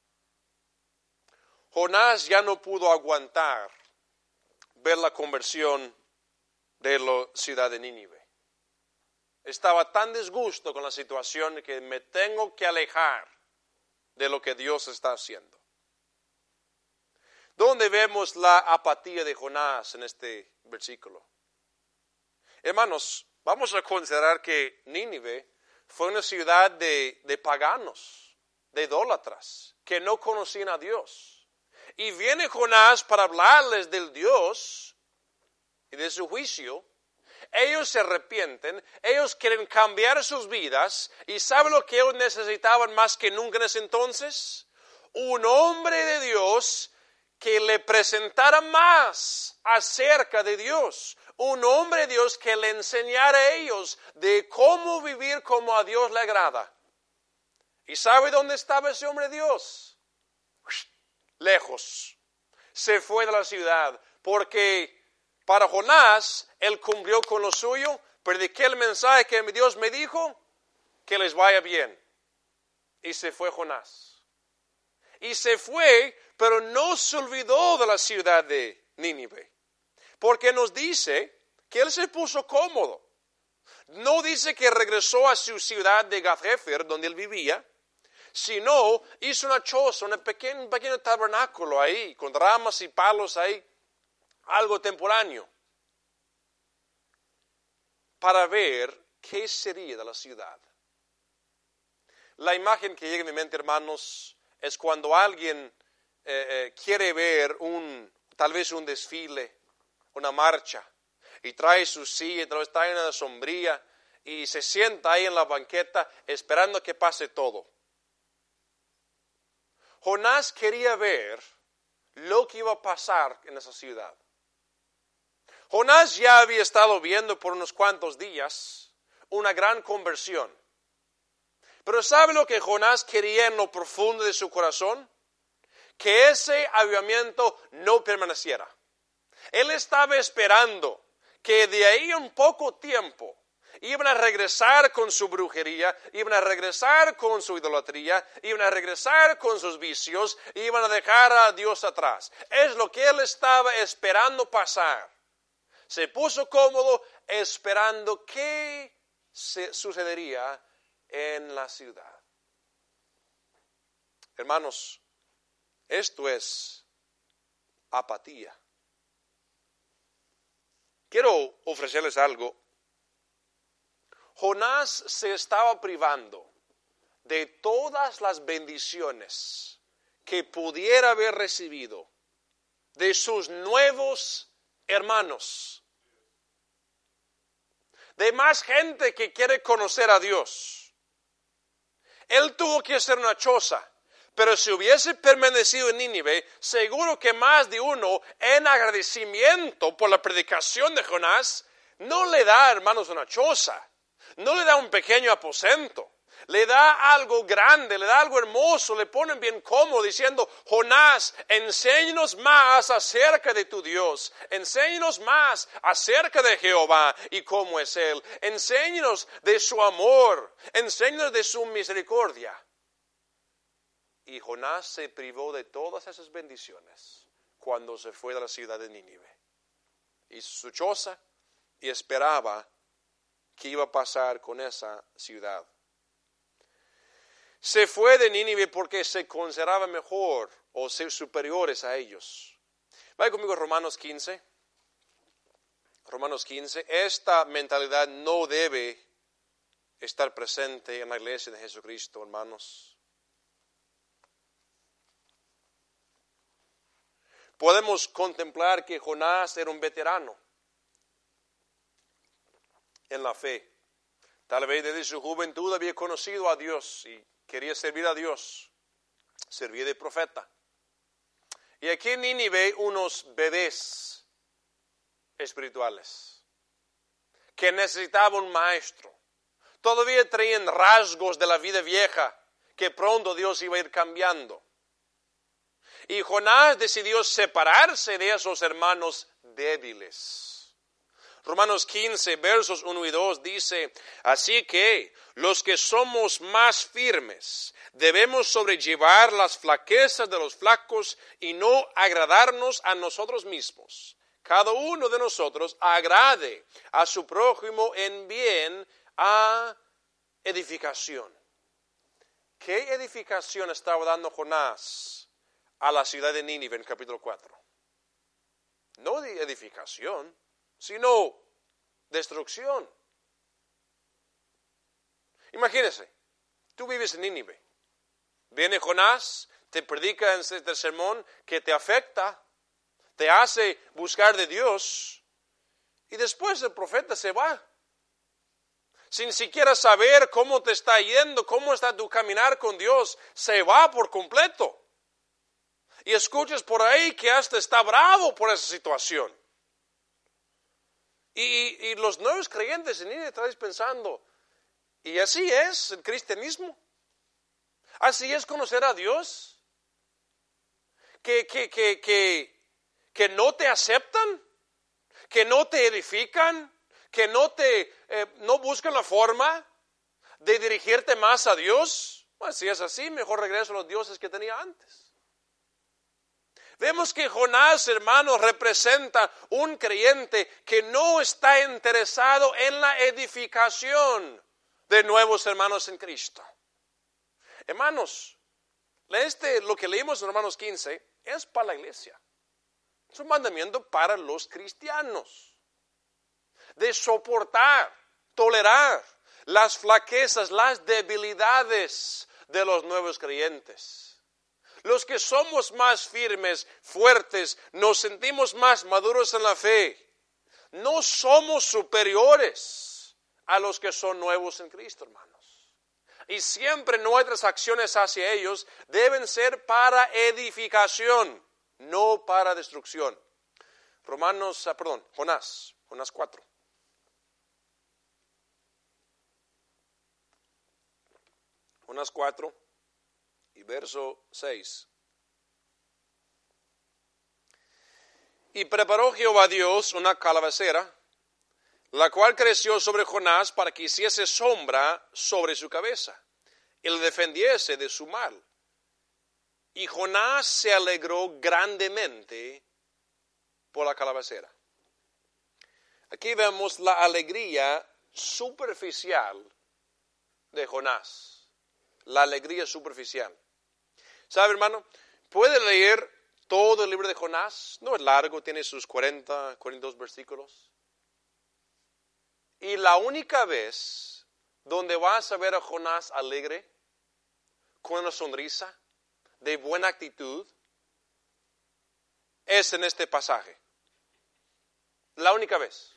A: Jonás ya no pudo aguantar ver la conversión de la ciudad de Nínive. Estaba tan disgusto con la situación que me tengo que alejar de lo que Dios está haciendo. ¿Dónde vemos la apatía de Jonás en este versículo? Hermanos, vamos a considerar que Nínive fue una ciudad de, de paganos, de idólatras, que no conocían a Dios. Y viene Jonás para hablarles del Dios y de su juicio. Ellos se arrepienten, ellos quieren cambiar sus vidas y ¿saben lo que ellos necesitaban más que nunca en ese entonces? Un hombre de Dios que le presentara más acerca de Dios. Un hombre de Dios que le enseñara a ellos de cómo vivir como a Dios le agrada. ¿Y sabe dónde estaba ese hombre de Dios? Lejos. Se fue de la ciudad porque Para Jonás, él cumplió con lo suyo, prediqué el mensaje que Dios me dijo, que les vaya bien. Y se fue Jonás. Y se fue, pero no se olvidó de la ciudad de Nínive. Porque nos dice que él se puso cómodo. No dice que regresó a su ciudad de Gath-Hefer, donde él vivía, sino hizo una choza, un pequeño, un pequeño tabernáculo ahí, con ramas y palos ahí, algo temporáneo, para ver qué sería de la ciudad. La imagen que llega a mi mente, hermanos, es cuando alguien eh, eh, quiere ver un, tal vez un desfile, una marcha, y trae su silla, tal vez trae una sombría, y se sienta ahí en la banqueta esperando que pase todo. Jonás quería ver lo que iba a pasar en esa ciudad. Jonás ya había estado viendo por unos cuantos días una gran conversión. Pero ¿sabe lo que Jonás quería en lo profundo de su corazón? Que ese avivamiento no permaneciera. Él estaba esperando que de ahí a un poco tiempo iban a regresar con su brujería, iban a regresar con su idolatría, iban a regresar con sus vicios, iban a dejar a Dios atrás. Es lo que él estaba esperando pasar. Se puso cómodo esperando qué se sucedería en la ciudad. Hermanos, esto es apatía. Quiero ofrecerles algo. Jonás se estaba privando de todas las bendiciones que pudiera haber recibido de sus nuevos hermanos, de más gente que quiere conocer a Dios. Él tuvo que hacer una choza, pero si hubiese permanecido en Nínive, seguro que más de uno, en agradecimiento por la predicación de Jonás, no le da, hermanos, una choza, no le da un pequeño aposento, le da algo grande, le da algo hermoso, le ponen bien cómodo diciendo: Jonás, enséñanos más acerca de tu Dios, enséñanos más acerca de Jehová y cómo es Él, enséñanos de su amor, enséñanos de su misericordia. Y Jonás se privó de todas esas bendiciones cuando se fue de la ciudad de Nínive. Hizo su choza y esperaba qué iba a pasar con esa ciudad. Se fue de Nínive porque se consideraba mejor o ser superiores a ellos. Vaya conmigo a Romanos quince. Romanos quince. Esta mentalidad no debe estar presente en la iglesia de Jesucristo, hermanos. Podemos contemplar que Jonás era un veterano en la fe. Tal vez desde su juventud había conocido a Dios y quería servir a Dios. Servía de profeta. Y aquí en Nínive unos bebés espirituales que necesitaban un maestro. Todavía traían rasgos de la vida vieja que pronto Dios iba a ir cambiando. Y Jonás decidió separarse de esos hermanos débiles. Romanos quince, versos uno y dos dice: así que los que somos más firmes debemos sobrellevar las flaquezas de los flacos y no agradarnos a nosotros mismos. Cada uno de nosotros agrade a su prójimo en bien a edificación. ¿Qué edificación estaba dando Jonás a la ciudad de Nínive en capítulo cuatro? No de edificación, sino destrucción. Imagínese, tú vives en Nínive. Viene Jonás, te predica en este sermón que te afecta, te hace buscar de Dios, y después el profeta se va, sin siquiera saber cómo te está yendo, cómo está tu caminar con Dios, se va por completo. Y escuchas por ahí que hasta está bravo por esa situación. Y, y los nuevos creyentes en Nínive están pensando, ¿y así es el cristianismo? ¿Así es conocer a Dios? ¿Que, que, que, que, que no te aceptan? que no te edifican, que no te, eh, no buscan la forma de dirigirte más a Dios. Pues si es así, mejor regreso a los dioses que tenía antes. Vemos que Jonás, hermanos, representa un creyente que no está interesado en la edificación de nuevos hermanos en Cristo. Hermanos, este, lo que leímos en Romanos quince es para la iglesia. Es un mandamiento para los cristianos. De soportar, tolerar las flaquezas, las debilidades de los nuevos creyentes. Los que somos más firmes, fuertes, nos sentimos más maduros en la fe. No somos superiores a los que son nuevos en Cristo, hermanos. Y siempre nuestras acciones hacia ellos deben ser para edificación, no para destrucción. Romanos, ah, perdón, Jonás, Jonás cuatro. Jonás cuatro y verso seis. Y preparó Jehová Dios una calabacera, la cual creció sobre Jonás para que hiciese sombra sobre su cabeza, y le defendiese de su mal. Y Jonás se alegró grandemente por la calabacera. Aquí vemos la alegría superficial de Jonás. La alegría superficial. ¿Sabe, hermano? Puede leer todo el libro de Jonás. No es largo, tiene sus cuarenta, cuarenta y dos versículos. Y la única vez donde vas a ver a Jonás alegre, con una sonrisa, de buena actitud, es en este pasaje. La única vez.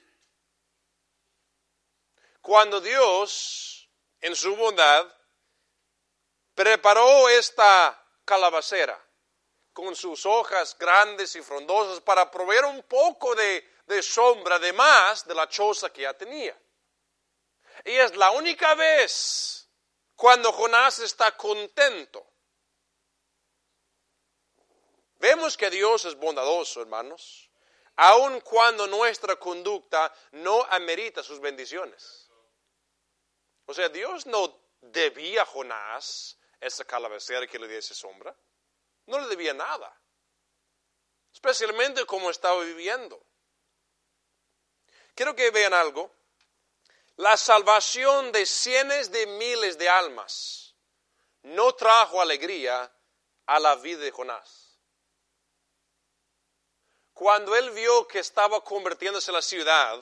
A: Cuando Dios, en su bondad, preparó esta calabacera con sus hojas grandes y frondosas para proveer un poco de, de sombra de más de la choza que ya tenía. Y es la única vez cuando Jonás está contento. Vemos que Dios es bondadoso, hermanos, aun cuando nuestra conducta no amerita sus bendiciones. O sea, Dios no debía a Jonás esa calabacera que le diese sombra. No le debía nada. Especialmente como estaba viviendo. Quiero que vean algo. La salvación de cientos de miles de almas no trajo alegría a la vida de Jonás. Cuando él vio que estaba convirtiéndose la ciudad,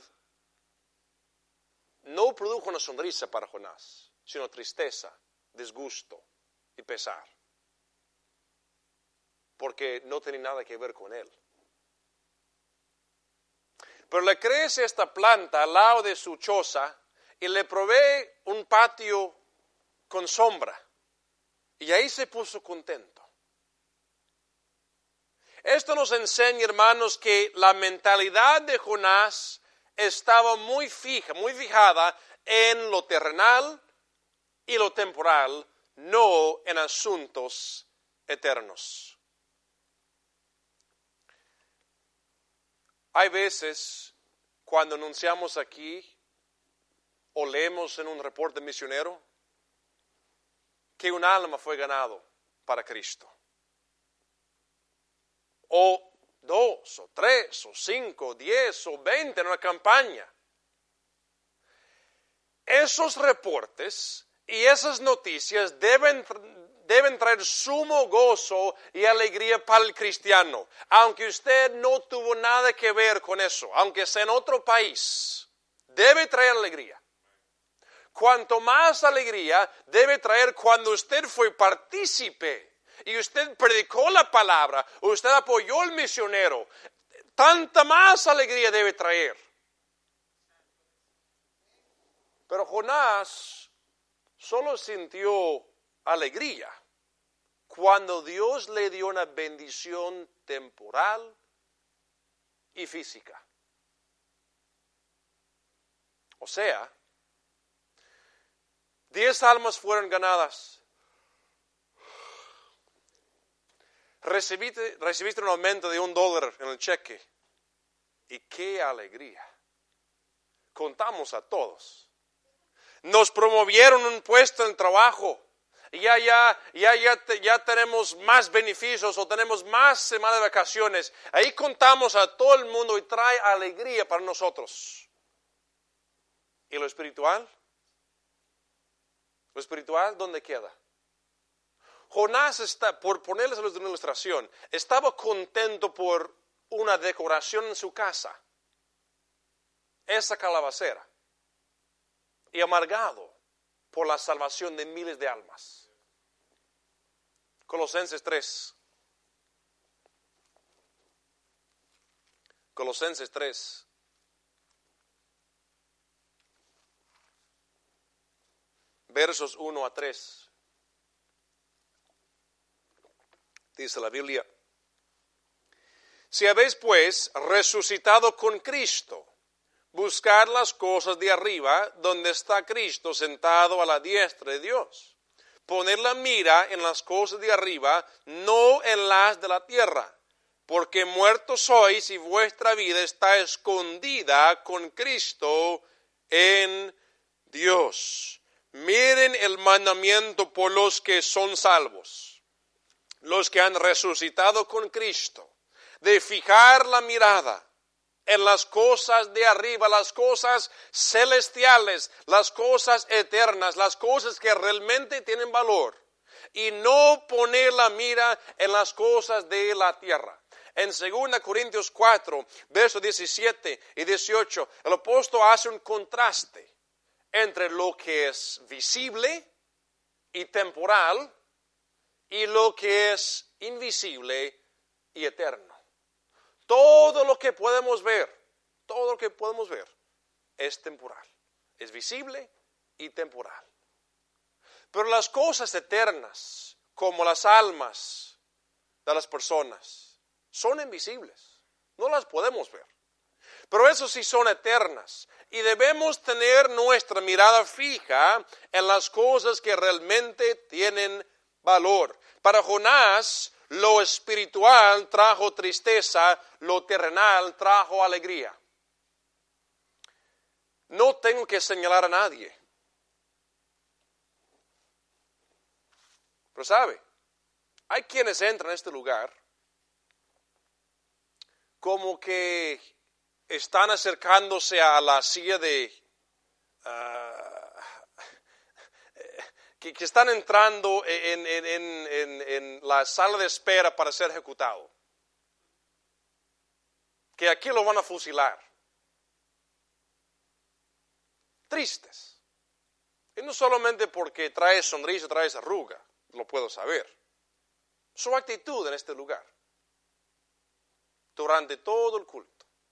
A: no produjo una sonrisa para Jonás, sino tristeza, disgusto y pesar. Porque no tenía nada que ver con él. Pero le crece esta planta al lado de su choza y le provee un patio con sombra. Y ahí se puso contento. Esto nos enseña, hermanos, que la mentalidad de Jonás estaba muy fija, muy fijada en lo terrenal y lo temporal, no en asuntos eternos. Hay veces cuando anunciamos aquí o leemos en un reporte misionero que un alma fue ganado para Cristo. O dos, o tres, o cinco, o diez, o veinte en una campaña. Esos reportes y esas noticias deben, deben traer sumo gozo y alegría para el cristiano, aunque usted no tuvo nada que ver con eso, aunque sea en otro país, debe traer alegría. Cuanto más alegría debe traer cuando usted fue partícipe y usted predicó la palabra, usted apoyó al misionero, tanta más alegría debe traer. Pero Jonás solo sintió alegría cuando Dios le dio una bendición temporal y física. O sea, diez almas fueron ganadas. Recibiste, recibiste un aumento de un dólar en el cheque. Y qué alegría. Contamos a todos. Nos promovieron un puesto en trabajo. Y ya, ya, ya, ya, te, ya tenemos más beneficios o tenemos más semanas de vacaciones. Ahí contamos a todo el mundo y trae alegría para nosotros. ¿Y lo espiritual? ¿Lo espiritual dónde queda? Jonás, está, por ponerles la ilustración, estaba contento por una decoración en su casa. Esa calabacera. Y amargado por la salvación de miles de almas. Colosenses tres. Colosenses tres. Versos uno a tres. Dice la Biblia: si habéis pues resucitado con Cristo, buscad las cosas de arriba, donde está Cristo sentado a la diestra de Dios. Poned la mira en las cosas de arriba, no en las de la tierra, porque muertos sois y vuestra vida está escondida con Cristo en Dios. Miren el mandamiento por los que son salvos, los que han resucitado con Cristo, de fijar la mirada en las cosas de arriba, las cosas celestiales, las cosas eternas, las cosas que realmente tienen valor, y no poner la mira en las cosas de la tierra. En segunda Corintios cuatro, versos diecisiete y dieciocho, el apóstol hace un contraste entre lo que es visible y temporal y lo que es invisible y eterno. Todo lo que podemos ver, todo lo que podemos ver es temporal, es visible y temporal. Pero las cosas eternas, como las almas de las personas, son invisibles, no las podemos ver. Pero eso sí son eternas y debemos tener nuestra mirada fija en las cosas que realmente tienen valor. Para Jonás, lo espiritual trajo tristeza, lo terrenal trajo alegría. No tengo que señalar a nadie. Pero sabe, hay quienes entran a este lugar como que están acercándose a la silla de... Uh, que, que están entrando en, en, en, en, en la sala de espera para ser ejecutado. Que aquí lo van a fusilar. Tristes. Y no solamente porque trae sonrisa, trae arruga, lo puedo saber. Su actitud en este lugar. Durante todo el culto.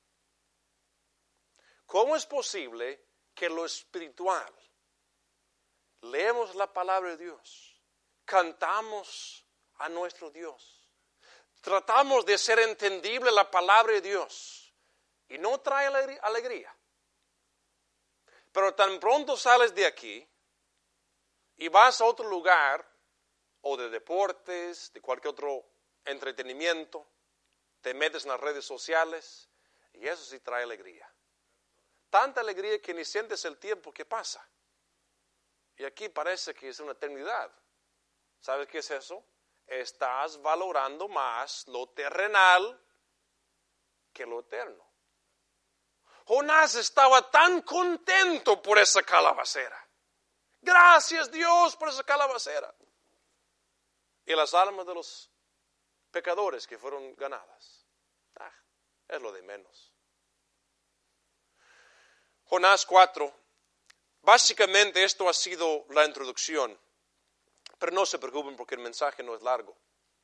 A: ¿Cómo es posible que lo espiritual, leemos la palabra de Dios, cantamos a nuestro Dios, tratamos de ser entendible la palabra de Dios y no trae alegría? Pero tan pronto sales de aquí y vas a otro lugar, o de deportes, de cualquier otro entretenimiento, te metes en las redes sociales y eso sí trae alegría. Tanta alegría que ni sientes el tiempo que pasa. Y aquí parece que es una eternidad. ¿Sabes qué es eso? Estás valorando más lo terrenal que lo eterno. Jonás estaba tan contento por esa calabacera. Gracias Dios por esa calabacera. Y las almas de los pecadores que fueron ganadas. Ah, es lo de menos. Jonás cuatro. Básicamente esto ha sido la introducción. Pero no se preocupen porque el mensaje no es largo.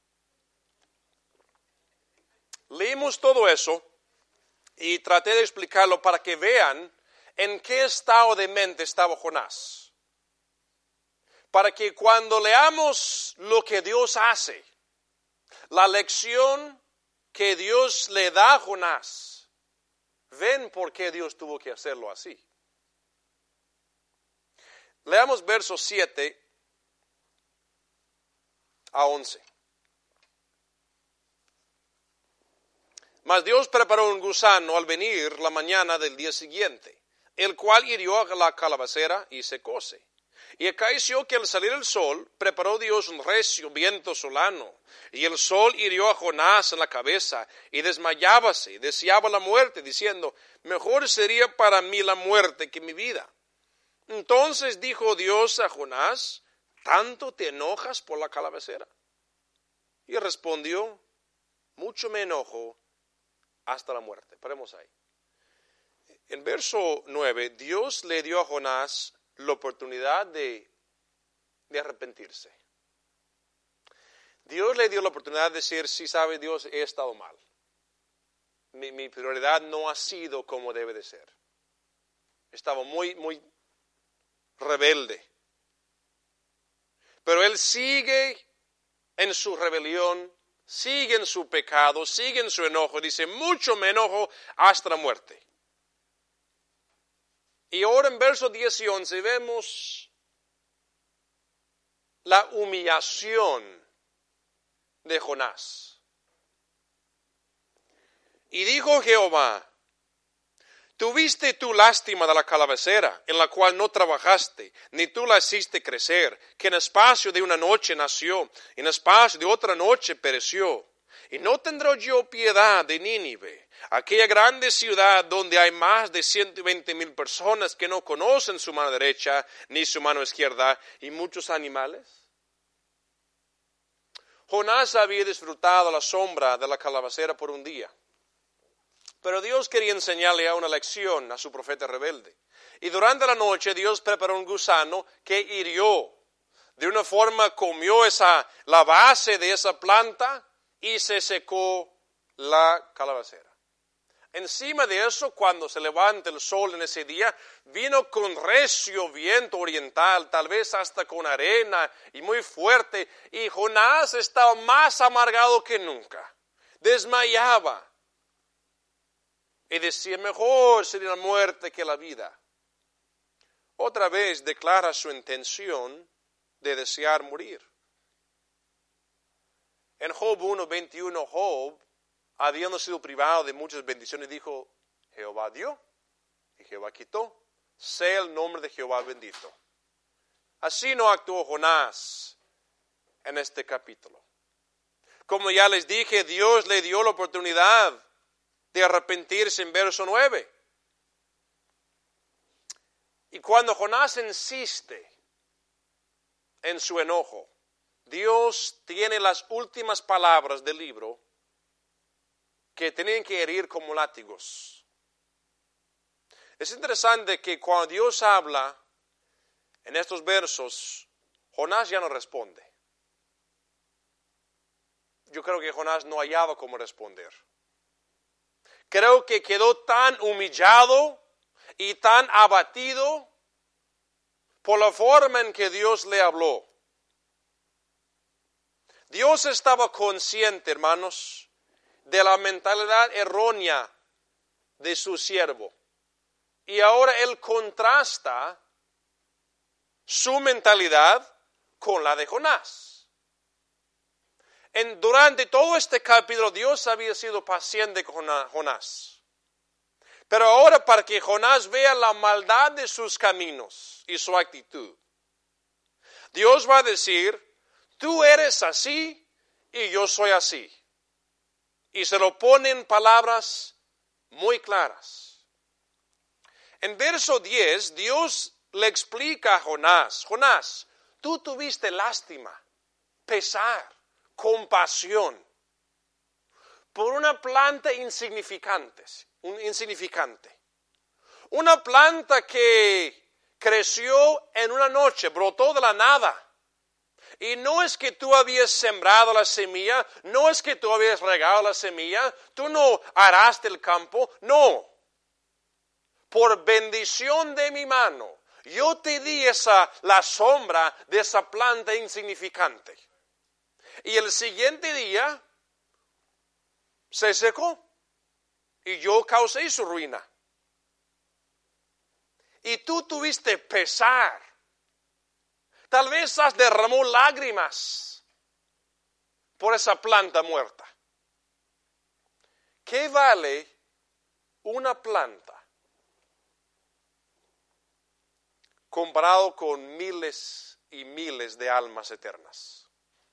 A: Leímos todo eso y traté de explicarlo para que vean en qué estado de mente estaba Jonás. Para que cuando leamos lo que Dios hace, la lección que Dios le da a Jonás, ven por qué Dios tuvo que hacerlo así. Leamos versos siete a once. Mas Dios preparó un gusano al venir la mañana del día siguiente, el cual hirió a la calabacera y secóse. Y acaeció que al salir el sol, preparó Dios un recio viento solano, y el sol hirió a Jonás en la cabeza, y desmayábase, y deseaba la muerte, diciendo, mejor sería para mí la muerte que mi vida. Entonces dijo Dios a Jonás, ¿tanto te enojas por la calabacera? Y respondió, mucho me enojo hasta la muerte. Paremos ahí. En verso nueve, Dios le dio a Jonás la oportunidad de, de arrepentirse. Dios le dio la oportunidad de decir, sí sabe Dios, he estado mal. Mi, mi prioridad no ha sido como debe de ser. Estaba muy, muy rebelde. Pero él sigue en su rebelión, sigue en su pecado, sigue en su enojo. Dice, mucho me enojo hasta la muerte. Y ahora en versos diez y once vemos la humillación de Jonás. Y dijo Jehová, ¿tuviste tú lástima de la calabacera, en la cual no trabajaste, ni tú la hiciste crecer, que en espacio de una noche nació, y en espacio de otra noche pereció? Y no tendré yo piedad de Nínive, aquella grande ciudad donde hay más de ciento veinte mil personas que no conocen su mano derecha ni su mano izquierda, y muchos animales. Jonás había disfrutado la sombra de la calabacera por un día. Pero Dios quería enseñarle a una lección a su profeta rebelde. Y durante la noche Dios preparó un gusano que hirió. De una forma comió esa, la base de esa planta y se secó la calabacera. Encima de eso, cuando se levanta el sol en ese día, vino con recio viento oriental, tal vez hasta con arena y muy fuerte. Y Jonás estaba más amargado que nunca. Desmayaba. Y decía, mejor sería la muerte que la vida. Otra vez declara su intención de desear morir. En Job uno veintiuno, Job, habiendo sido privado de muchas bendiciones, dijo, Jehová dio y Jehová quitó. Sea el nombre de Jehová bendito. Así no actuó Jonás en este capítulo. Como ya les dije, Dios le dio la oportunidad de arrepentirse en verso nueve. Y cuando Jonás insiste en su enojo, Dios tiene las últimas palabras del libro que tienen que herir como látigos. Es interesante que cuando Dios habla en estos versos, Jonás ya no responde. Yo creo que Jonás no hallaba cómo responder. Creo que quedó tan humillado y tan abatido por la forma en que Dios le habló. Dios estaba consciente, hermanos, de la mentalidad errónea de su siervo. Y ahora Él contrasta su mentalidad con la de Jonás. En, durante todo este capítulo Dios había sido paciente con Jonás. Pero ahora para que Jonás vea la maldad de sus caminos y su actitud, Dios va a decir, tú eres así y yo soy así. Y se lo pone en palabras muy claras. En verso diez, Dios le explica a Jonás, Jonás, tú tuviste lástima, pesar, compasión por una planta insignificante, un insignificante. Una planta que creció en una noche, brotó de la nada. Y no es que tú habías sembrado la semilla, no es que tú habías regado la semilla, tú no araste el campo, no. Por bendición de mi mano, yo te di esa, la sombra de esa planta insignificante. Y el siguiente día se secó y yo causé su ruina. Y tú tuviste pesar. Tal vez has derramado lágrimas por esa planta muerta. ¿qué vale una planta comparado con miles y miles de almas eternas?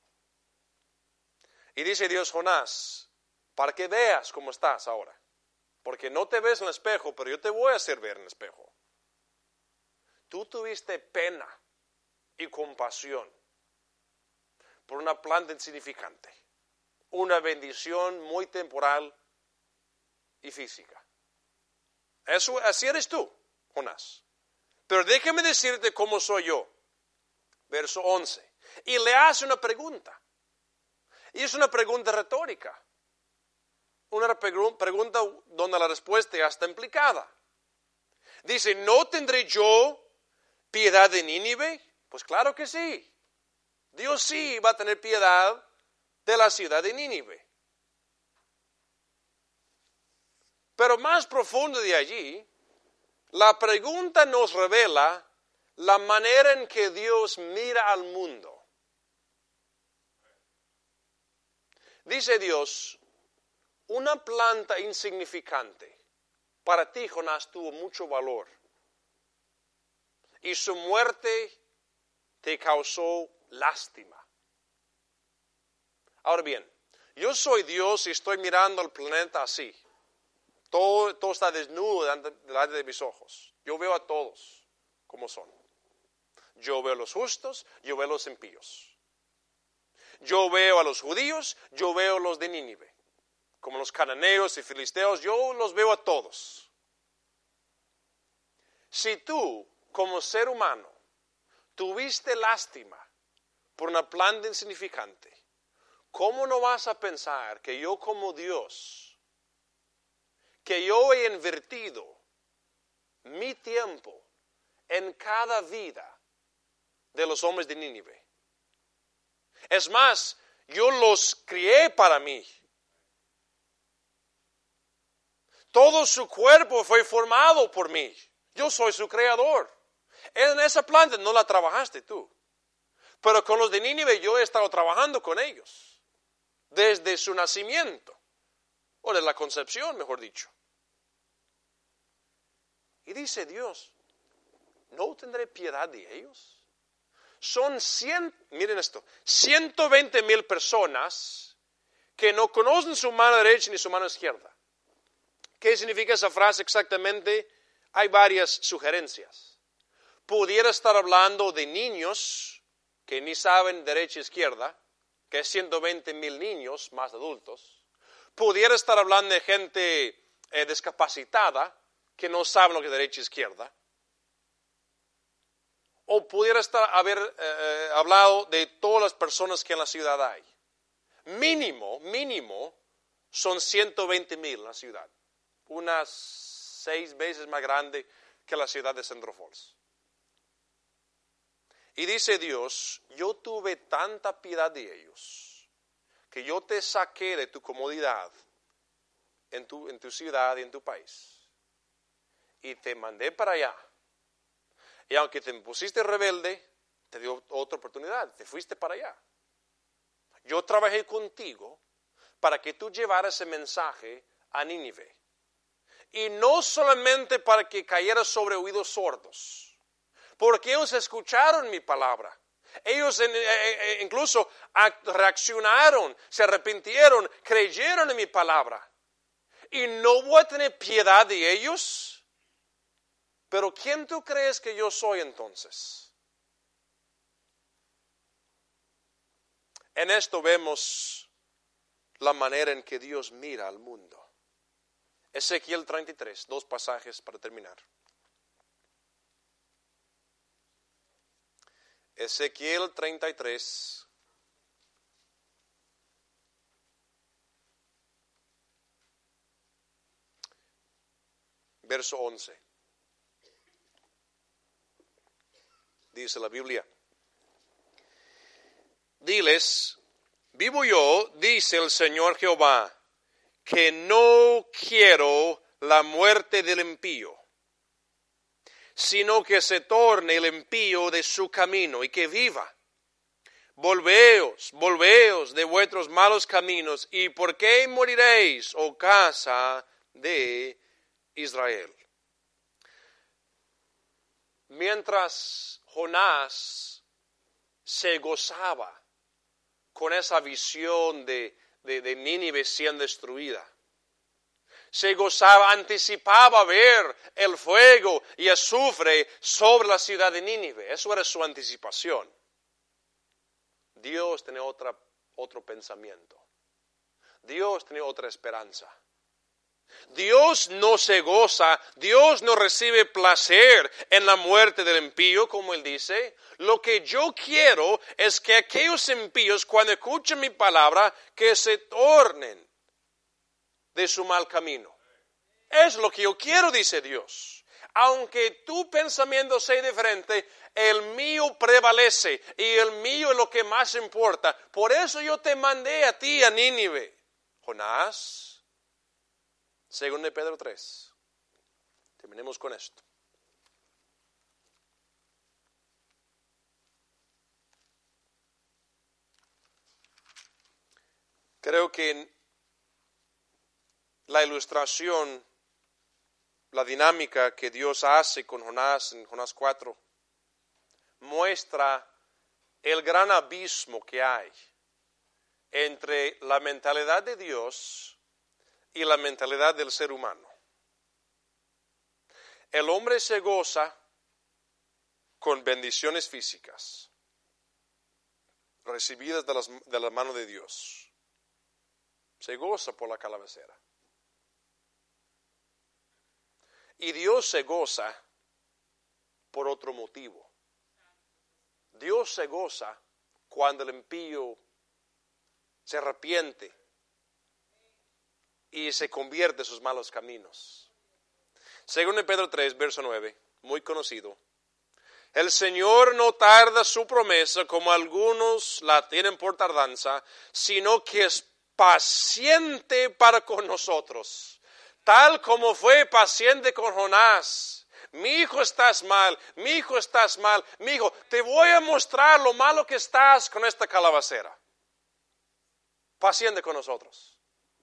A: Y dice Dios, Jonás, para que veas cómo estás ahora, porque no te ves en el espejo, pero yo te voy a hacer ver en el espejo. Tú tuviste pena y compasión por una planta insignificante, una bendición muy temporal y física. Eso, así eres tú, Jonás. Pero déjame decirte cómo soy yo. Verso once. Y le hace una pregunta. Y es una pregunta retórica. Una pregunta donde la respuesta ya está implicada. Dice, ¿no tendré yo piedad de Nínive? Pues claro que sí. Dios sí va a tener piedad de la ciudad de Nínive. Pero más profundo de allí, la pregunta nos revela la manera en que Dios mira al mundo. Dice Dios, una planta insignificante, para ti, Jonás, tuvo mucho valor. Y su muerte te causó lástima. Ahora bien, yo soy Dios y estoy mirando al planeta así. Todo, todo está desnudo delante, delante de mis ojos. Yo veo a todos como son. Yo veo a los justos, yo veo a los impíos. Yo veo a los judíos, yo veo a los de Nínive. Como los cananeos y filisteos, yo los veo a todos. Si tú, como ser humano, tuviste lástima por una planta insignificante, ¿cómo no vas a pensar que yo como Dios, que yo he invertido mi tiempo en cada vida de los hombres de Nínive? Es más, yo los crié para mí. Todo su cuerpo fue formado por mí. Yo soy su creador. En esa planta no la trabajaste tú. Pero con los de Nínive yo he estado trabajando con ellos. Desde su nacimiento. O de la concepción, mejor dicho. Y dice Dios, ¿no tendré piedad de ellos? Son cien, miren esto, ciento veinte mil personas que no conocen su mano derecha ni su mano izquierda. ¿Qué significa esa frase exactamente? Hay varias sugerencias. Pudiera estar hablando de niños que ni saben derecha e izquierda, que es ciento veinte mil niños más adultos. Pudiera estar hablando de gente eh, discapacitada que no saben lo que es derecha e izquierda. O pudiera estar haber eh, hablado de todas las personas que en la ciudad hay. Mínimo, mínimo, son ciento veinte mil en la ciudad. Unas seis veces más grande que la ciudad de Central Falls. Y dice Dios, yo tuve tanta piedad de ellos, que yo te saqué de tu comodidad en tu, en tu ciudad y en tu país. Y te mandé para allá. Y aunque te pusiste rebelde, te dio otra oportunidad, te fuiste para allá. Yo trabajé contigo para que tú llevaras ese mensaje a Nínive. Y no solamente para que cayera sobre oídos sordos, porque ellos escucharon mi palabra. Ellos incluso reaccionaron, se arrepintieron, creyeron en mi palabra. Y no voy a tener piedad de ellos. Pero ¿quién tú crees que yo soy entonces? En esto vemos la manera en que Dios mira al mundo. Ezequiel treinta y tres, dos pasajes para terminar. Ezequiel treinta y tres. Verso once. Dice la Biblia. Diles, vivo yo, dice el Señor Jehová, que no quiero la muerte del impío, sino que se torne el impío de su camino y que viva. volveos, volveos de vuestros malos caminos, ¿y por qué moriréis, oh casa de Israel? Mientras Jonás se gozaba con esa visión de, de, de Nínive siendo destruida, se gozaba, anticipaba ver el fuego y azufre sobre la ciudad de Nínive. Eso era su anticipación. Dios tenía otra, otro pensamiento. Dios tenía otra esperanza. Dios no se goza, Dios no recibe placer en la muerte del impío, como Él dice. Lo que yo quiero es que aquellos impíos, cuando escuchen mi palabra, que se tornen de su mal camino. Es lo que yo quiero, dice Dios. Aunque tu pensamiento sea diferente, el mío prevalece y el mío es lo que más importa. Por eso yo te mandé a ti a Nínive. Jonás, según de Pedro tres. Terminemos con esto. Creo que la ilustración, la dinámica que Dios hace con Jonás en Jonás cuatro, muestra el gran abismo que hay entre la mentalidad de Dios y la mentalidad del ser humano. El hombre se goza con bendiciones físicas recibidas de, las, de la mano de Dios. Se goza por la calabacera. Y Dios se goza por otro motivo. Dios se goza cuando el impío se arrepiente y se convierte en sus malos caminos. Según en Pedro tres, verso nueve, muy conocido. El Señor no tarda su promesa como algunos la tienen por tardanza, sino que es paciente para con nosotros. Tal como fue paciente con Jonás. Mi hijo, estás mal, mi hijo, estás mal, mi hijo, te voy a mostrar lo malo que estás con esta calabacera. Paciente con nosotros.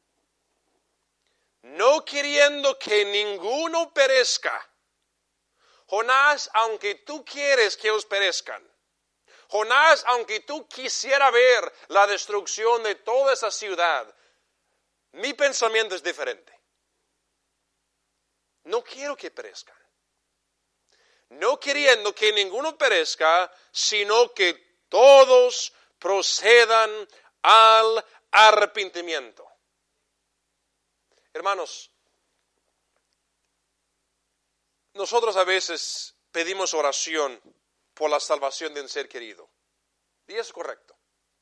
A: No queriendo que ninguno perezca. Jonás, aunque tú quieres que ellos perezcan. Jonás, aunque tú quisieras ver la destrucción de toda esa ciudad, mi pensamiento es diferente. No quiero que perezcan. No queriendo que ninguno perezca, sino que todos procedan al arrepentimiento. Hermanos, nosotros a veces pedimos oración por la salvación de un ser querido. Y eso es correcto.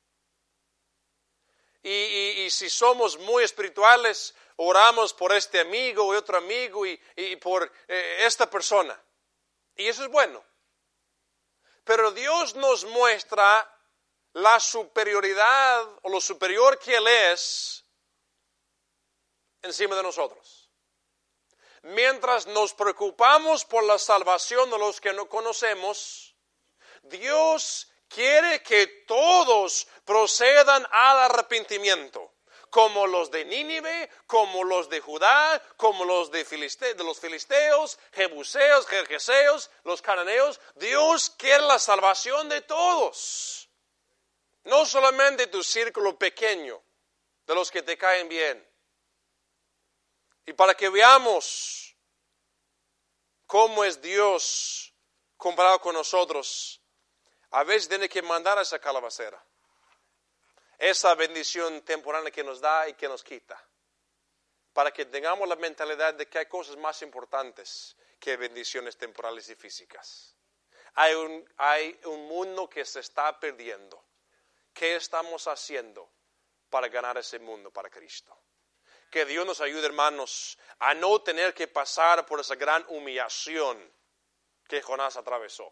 A: Y, y, y si somos muy espirituales, oramos por este amigo y otro amigo y, y por eh, esta persona. Y eso es bueno. Pero Dios nos muestra la superioridad o lo superior que Él es encima de nosotros. Mientras nos preocupamos por la salvación de los que no conocemos, Dios quiere que todos procedan al arrepentimiento. Como los de Nínive, como los de Judá, como los de, Filiste- de los filisteos, jebuseos, jerjeseos, los cananeos. Dios quiere la salvación de todos. No solamente tu círculo pequeño, de los que te caen bien. Y para que veamos cómo es Dios comparado con nosotros, a veces tiene que mandar a esa calabacera. Esa bendición temporal que nos da y que nos quita. Para que tengamos la mentalidad de que hay cosas más importantes que bendiciones temporales y físicas. Hay un, hay un mundo que se está perdiendo. ¿Qué estamos haciendo para ganar ese mundo para Cristo? Que Dios nos ayude, hermanos, a no tener que pasar por esa gran humillación que Jonás atravesó.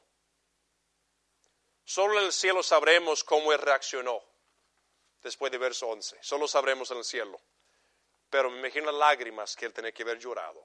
A: Solo en el cielo sabremos cómo él reaccionó. Después de verso once, solo sabremos en el cielo. Pero me imagino las lágrimas que él tenía que haber llorado,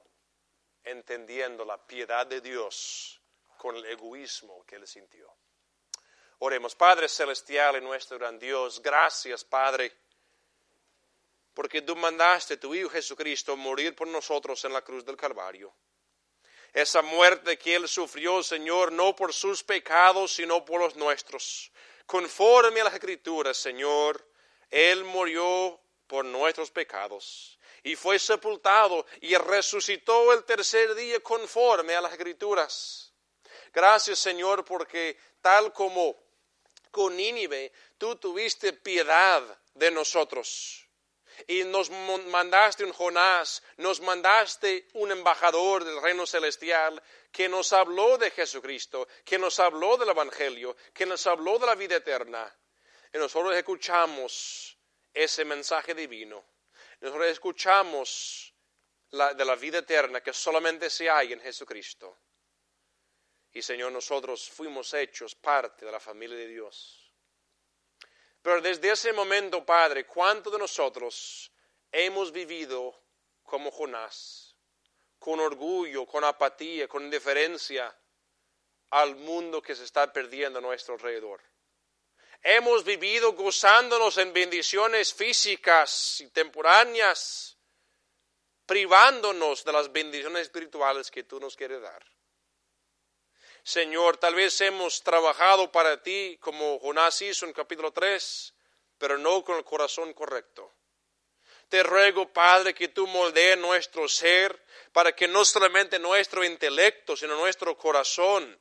A: entendiendo la piedad de Dios con el egoísmo que él sintió. Oremos. Padre celestial y nuestro gran Dios, gracias, Padre, porque tú mandaste a tu Hijo Jesucristo morir por nosotros en la cruz del Calvario. Esa muerte que Él sufrió, Señor, no por sus pecados, sino por los nuestros. Conforme a las Escrituras, Señor, Él murió por nuestros pecados y fue sepultado y resucitó el tercer día conforme a las Escrituras. Gracias, Señor, porque tal como con Nínive, tú tuviste piedad de nosotros. Y nos mandaste un Jonás, nos mandaste un embajador del reino celestial que nos habló de Jesucristo, que nos habló del Evangelio, que nos habló de la vida eterna. Y nosotros escuchamos ese mensaje divino. Nosotros escuchamos la, de la vida eterna que solamente se hay en Jesucristo. Y Señor, nosotros fuimos hechos parte de la familia de Dios. Pero desde ese momento, Padre, ¿cuántos de nosotros hemos vivido como Jonás? Con orgullo, con apatía, con indiferencia al mundo que se está perdiendo a nuestro alrededor. Hemos vivido gozándonos en bendiciones físicas y temporáneas, privándonos de las bendiciones espirituales que tú nos quieres dar. Señor, tal vez hemos trabajado para ti como Jonás hizo en capítulo tres, pero no con el corazón correcto. Te ruego, Padre, que tú moldees nuestro ser para que no solamente nuestro intelecto, sino nuestro corazón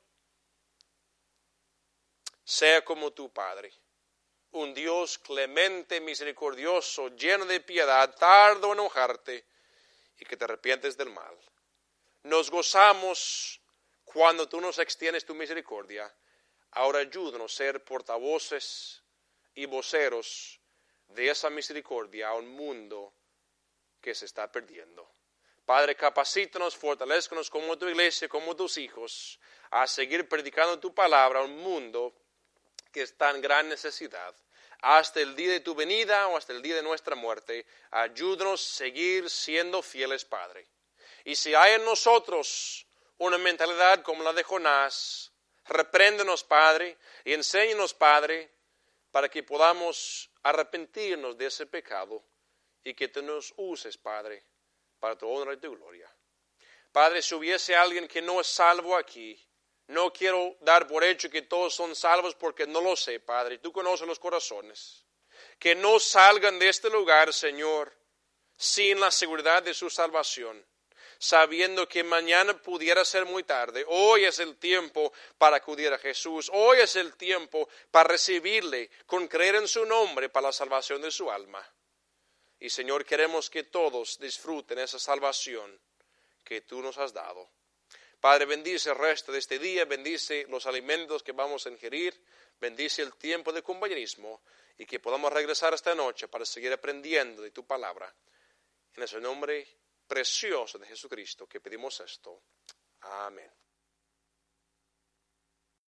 A: sea como tú, Padre. Un Dios clemente, misericordioso, lleno de piedad, tardo en enojarte y que te arrepientes del mal. Nos gozamos cuando tú nos extiendes tu misericordia. Ahora ayúdanos a ser portavoces y voceros de esa misericordia a un mundo que se está perdiendo. Padre, capacítanos, fortalézcanos como tu iglesia, como tus hijos, a seguir predicando tu palabra a un mundo que está en gran necesidad. Hasta el día de tu venida o hasta el día de nuestra muerte, ayúdanos a seguir siendo fieles, Padre. Y si hay en nosotros una mentalidad como la de Jonás, repréndenos, Padre, y enséñanos, Padre, para que podamos arrepentirnos de ese pecado y que tú nos uses, Padre, para tu honra y tu gloria. Padre, si hubiese alguien que no es salvo aquí, no quiero dar por hecho que todos son salvos porque no lo sé, Padre. Tú conoces los corazones. Que no salgan de este lugar, Señor, sin la seguridad de su salvación, sabiendo que mañana pudiera ser muy tarde. Hoy es el tiempo para acudir a Jesús. Hoy es el tiempo para recibirle con creer en su nombre para la salvación de su alma. Y Señor, queremos que todos disfruten esa salvación que tú nos has dado. Padre, bendice el resto de este día, bendice los alimentos que vamos a ingerir, bendice el tiempo de compañerismo y que podamos regresar esta noche para seguir aprendiendo de tu palabra. En ese nombre precioso de Jesucristo que pedimos esto. Amén.